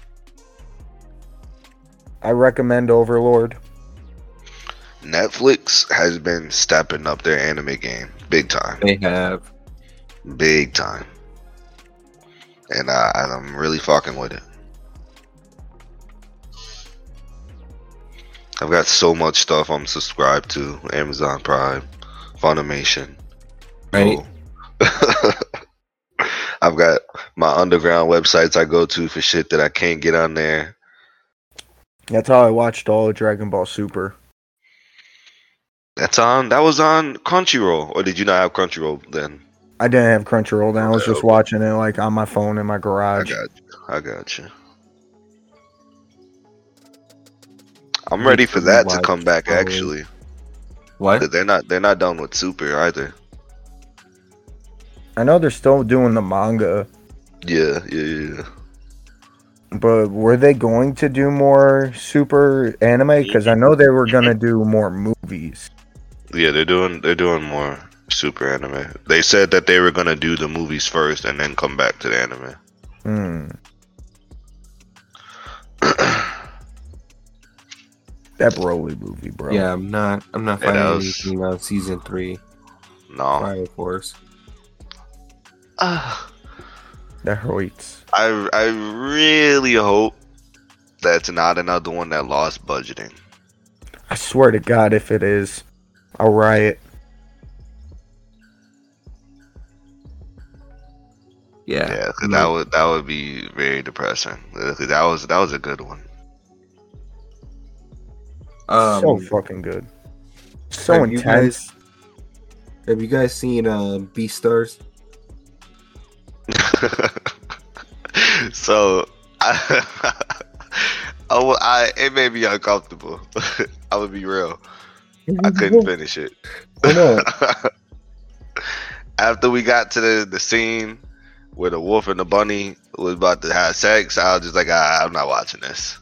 I recommend Overlord. Netflix has been stepping up their anime game big time. They have. Big time. And I'm really fucking with it. I've got so much stuff I'm subscribed to. Amazon Prime, Funimation. Right. I've got my underground websites I go to for shit that I can't get on there. That's how I watched all of Dragon Ball Super. That was on Crunchyroll, or did you not have Crunchyroll then? I didn't have Crunchyroll then. I was just watching it like on my phone in my garage. I got you. I'm ready for that to come back. Actually, what? They're not done with Super either. I know they're still doing the manga. Yeah. But were they going to do more Super anime? Because I know they were gonna do more movies. Yeah, they're doing more Super anime. They said that they were gonna do the movies first and then come back to the anime. That Broly movie, bro. Yeah, I'm not finding anything on season 3. No. Fire Force. That hurts. I really hope that's not another one that lost budgeting. I swear to God, if it is, I'll riot. Yeah, because that would be very depressing. Because that was a good one. So fucking good. So intense. Have you guys seen Beastars? So it made me uncomfortable. I would be real. I couldn't finish it. After we got to the scene where the wolf and the bunny was about to have sex, I was just like, I'm not watching this.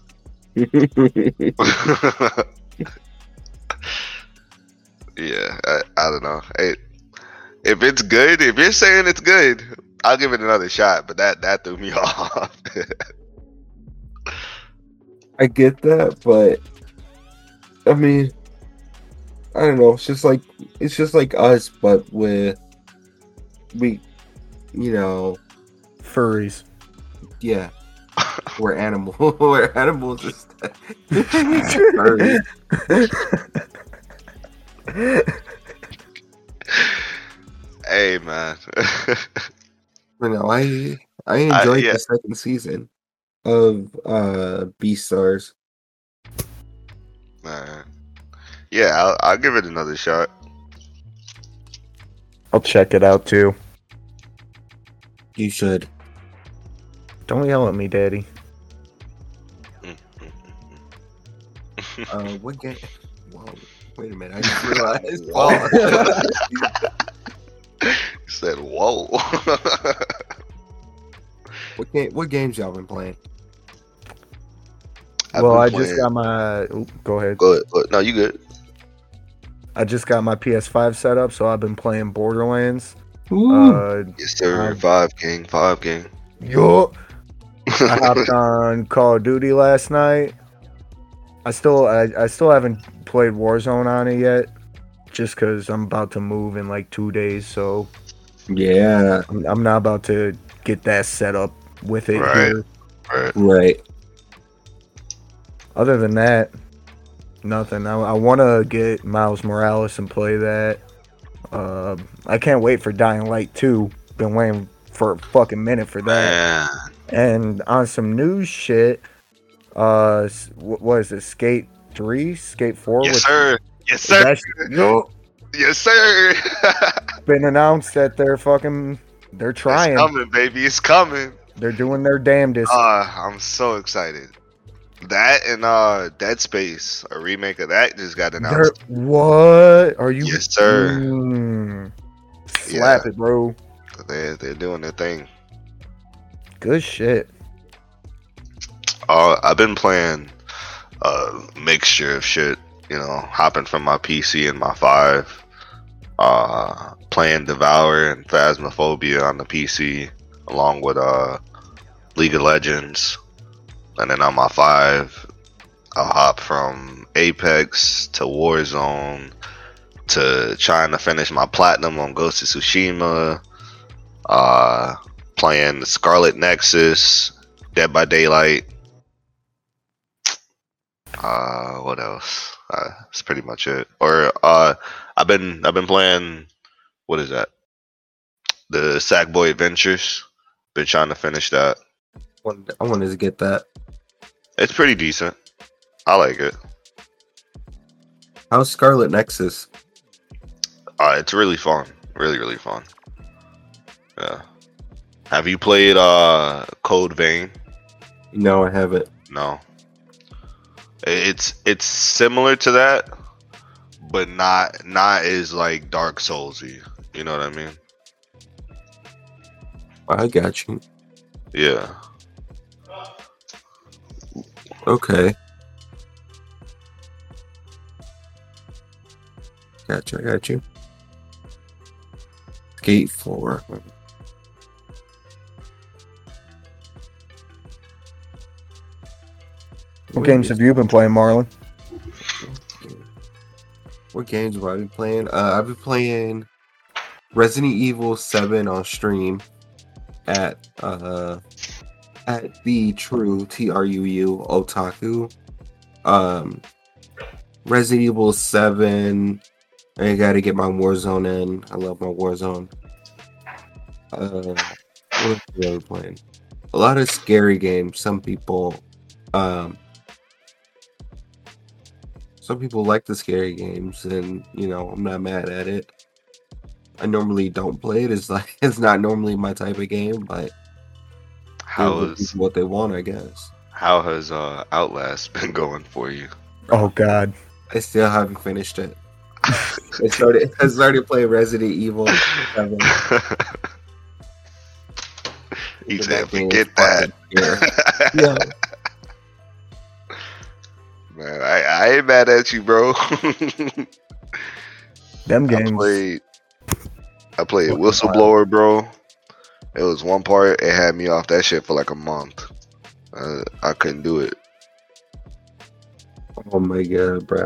Yeah, I don't know. If it's good, if you're saying it's good, I'll give it another shot. But that threw me off. I get that, but I mean, I don't know. It's just like us, but with furries. Yeah, we're animals. We're animals instead. Furries. Hey man. But no, I enjoyed the second season of Beastars. Yeah, I'll give it another shot. I'll check it out too. You should. Don't yell at me, Daddy. What game? Whoa, wait a minute! I just realized. Whoa. You said, "Whoa." What games y'all been playing? Just got my. Go ahead. Go ahead. No, you good. I just got my PS5 set up, so I've been playing Borderlands. Yes, sir. 5 King. Yo. I hopped on Call of Duty last night. I still haven't played Warzone on it yet, just because I'm about to move in like 2 days. So yeah, I'm not about to get that set up with it here. Right. Other than that, nothing. I want to get Miles Morales and play that. I can't wait for Dying Light 2. Been waiting for a fucking minute for that. Man. And on some news shit, what is it? Skate 3, Skate 4? Yes, sir. Yes, sir. Yo, Yes, sir. been announced that they're trying. It's coming, baby. It's coming. They're doing their damnedest. I'm so excited. That and Dead Space, a remake of that, just got announced. What are you? Yes, sir. Slap it, bro. They're doing their thing. Good shit. I've been playing a mixture of shit. You know, hopping from my PC and my 5. Playing Devour and Phasmophobia on the PC, along with League of Legends. And then on my 5, I'll hop from Apex to Warzone to trying to finish my platinum on Ghost of Tsushima. Playing the Scarlet Nexus, Dead by Daylight. What else? That's pretty much it. Or I've been playing. What is that? The Sackboy Adventures. Been trying to finish that. I wanted to get that. It's pretty decent. I like it. How's Scarlet Nexus? It's really fun. Really, really fun. Yeah. Have you played Code Vein? No, I haven't. No. It's similar to that, but not as like Dark Soulsy. You know what I mean? I got you. Yeah. Okay. Gotcha, I got you. Skate 4. What games have you been playing, Marlon? What games have I been playing? I've been playing Resident Evil 7 on stream at the true TRUU Otaku. Resident Evil 7. I gotta get my Warzone in. I love my Warzone. What else have I been playing? A lot of scary games. Some people like the scary games, and you know, I'm not mad at it. I normally don't play it. It's not normally my type of game, but what they want, I guess. How has Outlast been going for you? Oh God, I still haven't finished it. I started playing Resident Evil 7. He said, "Forget that." Yeah. Man, I ain't mad at you, bro. Them games. I played Whistleblower, bro. It was one part, it had me off that shit for like a month. I couldn't do it. Oh my God, bro.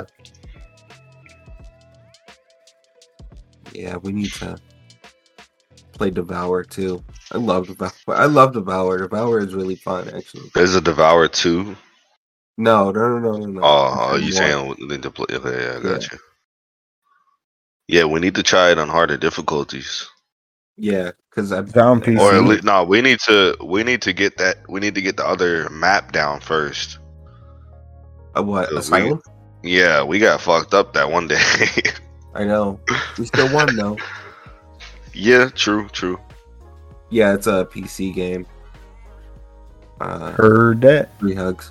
Yeah, we need to play Devour too. I love Devour. Devour is really fun, actually. There's a Devour 2. No. Oh, you saying we need to play? Okay, yeah, I got you. Yeah, we need to try it on harder difficulties. Yeah, because I'm down PC. Or at least, no, we need to get that. We need to get the other map down first. What? Asylum? Yeah, we got fucked up that one day. I know. We still won though. Yeah, true. Yeah, it's a PC game. Heard that. 3 hugs.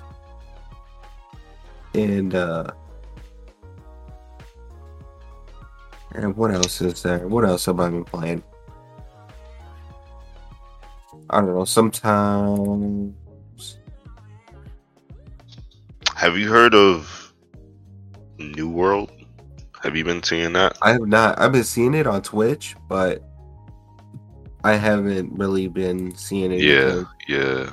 And what else is there? What else have I been playing? I don't know. Sometimes. Have you heard of New World? Have you been seeing that? I have not. I've been seeing it on Twitch, but I haven't really been seeing it. Yeah.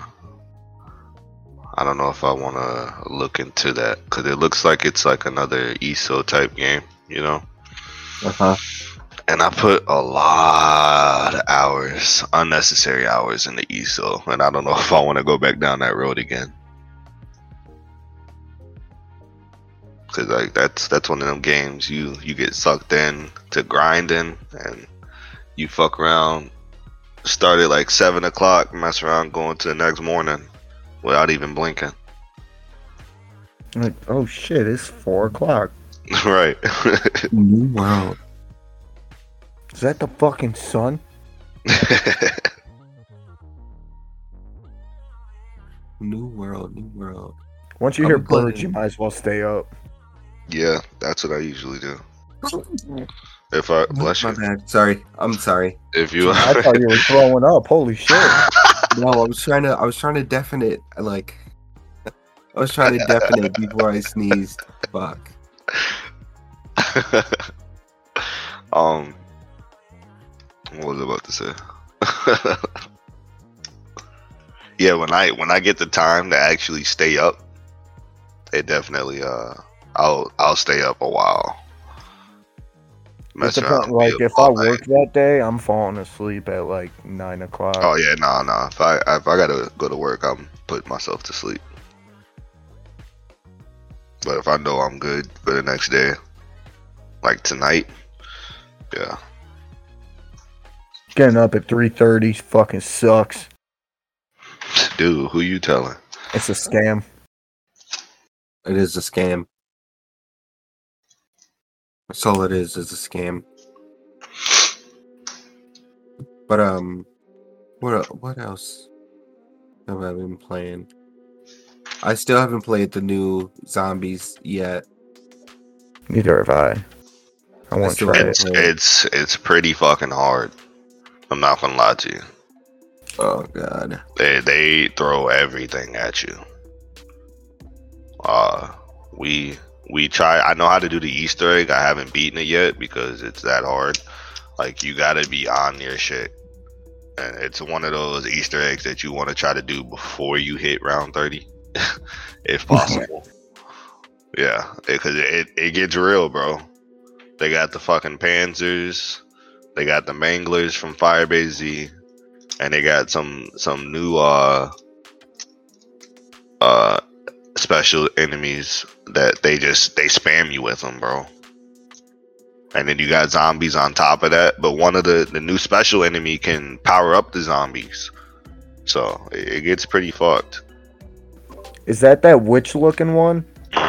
I don't know if I want to look into that because it looks like it's like another ESO type game, you know? And I put a lot of hours, unnecessary hours in the ESO, and I don't know if I want to go back down that road again. Cause like that's one of them games you get sucked in to grinding, and you fuck around. Start at like 7 o'clock, mess around, going to the next morning without even blinking. Like, oh shit, it's 4 o'clock. Right. New world. Is that the fucking sun? New world. New world. Once you I'm hear playing- birds, you might as well stay up. Yeah, that's what I usually do. If I bless My you, bad. Sorry. I'm sorry. if you, I thought you were throwing up. Holy shit. No, I was trying to deafen it. Like, I was trying to deafen it before I sneezed. Fuck. what was I about to say? Yeah, when I get the time to actually stay up, it definitely I'll stay up a while. Mess around. Like be up if I all night. work that day, I'm falling asleep at like 9 o'clock. Oh yeah, nah. If I gotta go to work, I'm putting myself to sleep. But if I know I'm good for the next day, like tonight, yeah. Getting up at 3:30 fucking sucks. Dude, who you telling? It's a scam. It is a scam. That's all it is a scam. But what else have I been playing? I still haven't played the new zombies yet. Neither have I. I want to still try haven't it. It's pretty fucking hard. I'm not gonna lie to you. Oh god. They throw everything at you. We try. I know how to do the Easter egg. I haven't beaten it yet because it's that hard. Like you gotta be on your shit, and it's one of those Easter eggs that you want to try to do before you hit round 30, if possible. Yeah, because it gets real, bro. They got the fucking Panzers, they got the Manglers from Firebase Z, and they got some new special enemies that they spam you with them, bro. And then you got zombies on top of that, but one of the new special enemy can power up the zombies, so it gets pretty fucked. Is that witch looking one?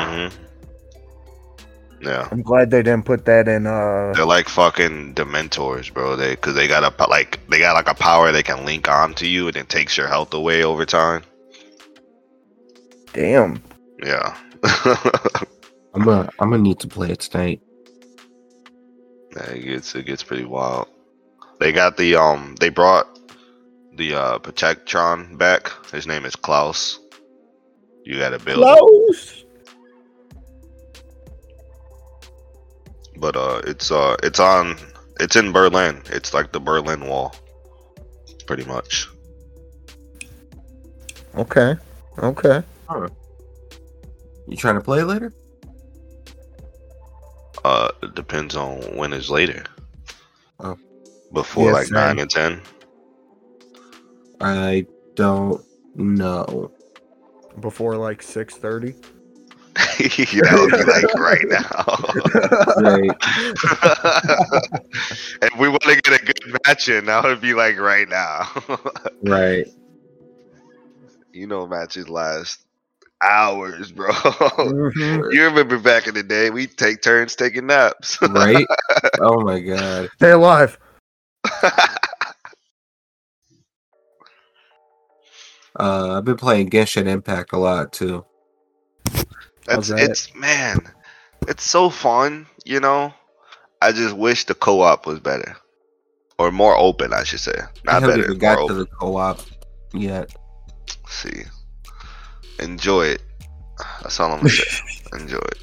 Yeah, I'm glad they didn't put that in. they're like fucking Dementors, bro. Because they got a power they can link on to you, and it takes your health away over time. Damn. Yeah. I'm gonna need to play it tonight. Yeah, it gets pretty wild. They got they brought the Protectron back. His name is Klaus. You gotta build him. Close. But it's in Berlin. It's like the Berlin Wall, pretty much. Okay. Huh. You trying to play it later? It depends on when it's later. Oh. Before Yeah, like same. 9 and 10. I don't know. Before like 6:30. That would be like right now. Right. If we want to get a good match in, that would be like right now. Right. You know, matches last hours, bro. Mhm. You remember back in the day, we take turns taking naps. Right? Oh my god. Stay alive. I've been playing Genshin Impact a lot too. How's that? It's so fun, you know. I just wish the co-op was better, or more open, I should say. I Not haven't better, even more got to open. the co-op yet. See, enjoy it. That's all I'm gonna say. Enjoy it,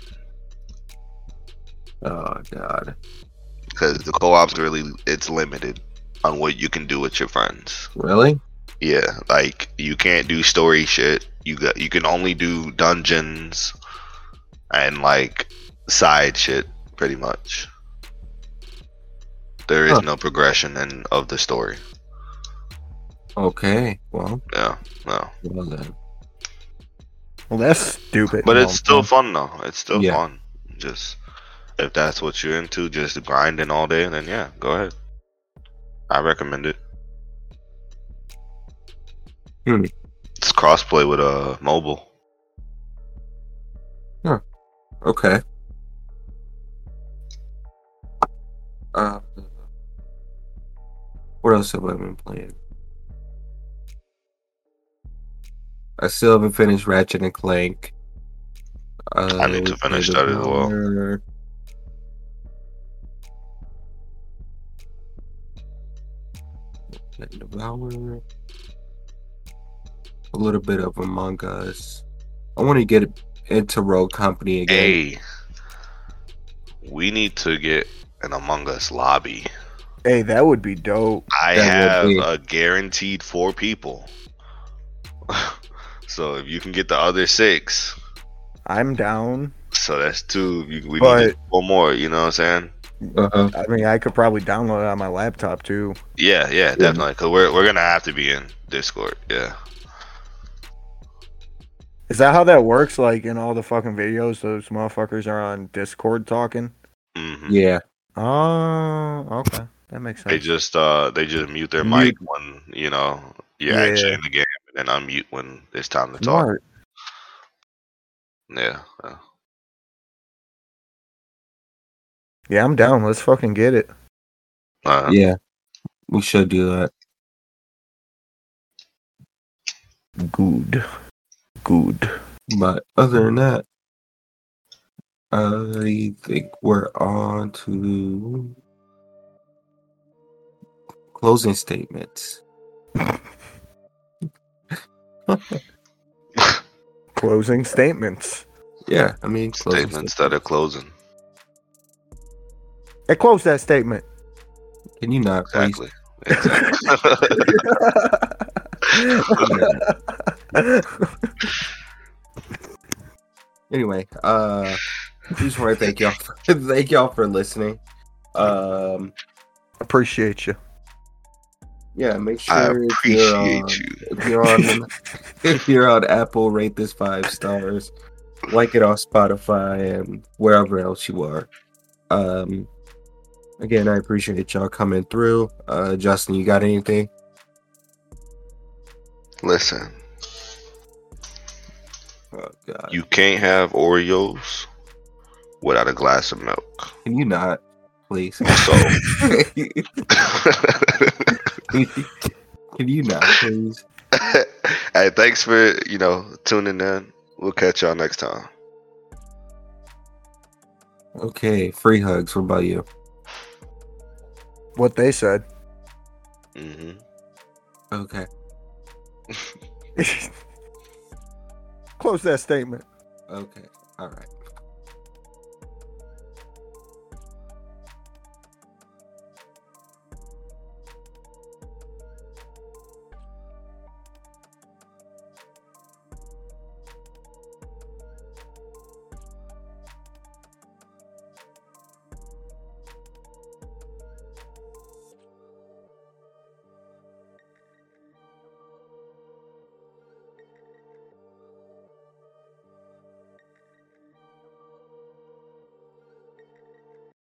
Oh god. because the co-op's it's limited on what you can do with your friends. Really? Yeah, like you can't do story shit. You can only do dungeons and like side shit, pretty much. There is Huh. no progression of the story. Okay. Well, Yeah, no. well then. Well, that's stupid. But No, it's still fun though. It's still Yeah. fun. Just if that's what you're into, just grinding all day, then yeah, go ahead. I recommend it. It's crossplay with mobile. Okay. What else have I been playing? I still haven't finished Ratchet and Clank. I need to finish that as well. Devour. A little bit of Among Us. I want to get into Rogue Company again. Hey, we need to get an Among Us lobby. Hey, that would be dope. I have a guaranteed 4 people. So if you can get the other 6, I'm down. So that's 2. We need 4 more. You know what I'm saying? I mean, I could probably download it on my laptop too. Yeah, definitely. Cause we're gonna have to be in Discord. Yeah. Is that how that works? Like in all the fucking videos, those motherfuckers are on Discord talking. Mm-hmm. Yeah. Oh, okay, that makes sense. They just mute their mic when you're actually in the game, and then unmute when it's time to talk. Smart. Yeah. Yeah, I'm down. Let's fucking get it. Yeah, we should do that. Good. But other than that, I think we're on to closing statements. Closing statements. Yeah, I mean statements that are closing. Hey, close that statement. Can you not, Exactly. Anyway, just want to thank y'all for listening. Appreciate you. Yeah, make sure I appreciate you. If you're on Apple, rate this 5 stars. Like it on Spotify and wherever else you are. Again, I appreciate y'all coming through. Justin, you got anything? Listen. Oh, God. You can't have Oreos without a glass of milk. Can you not, please? So. Can you not, please? Hey, thanks for tuning in. We'll catch y'all next time. Okay, free hugs. What about you? What they said. Mm-hmm. Okay. Close that statement. Okay. All right.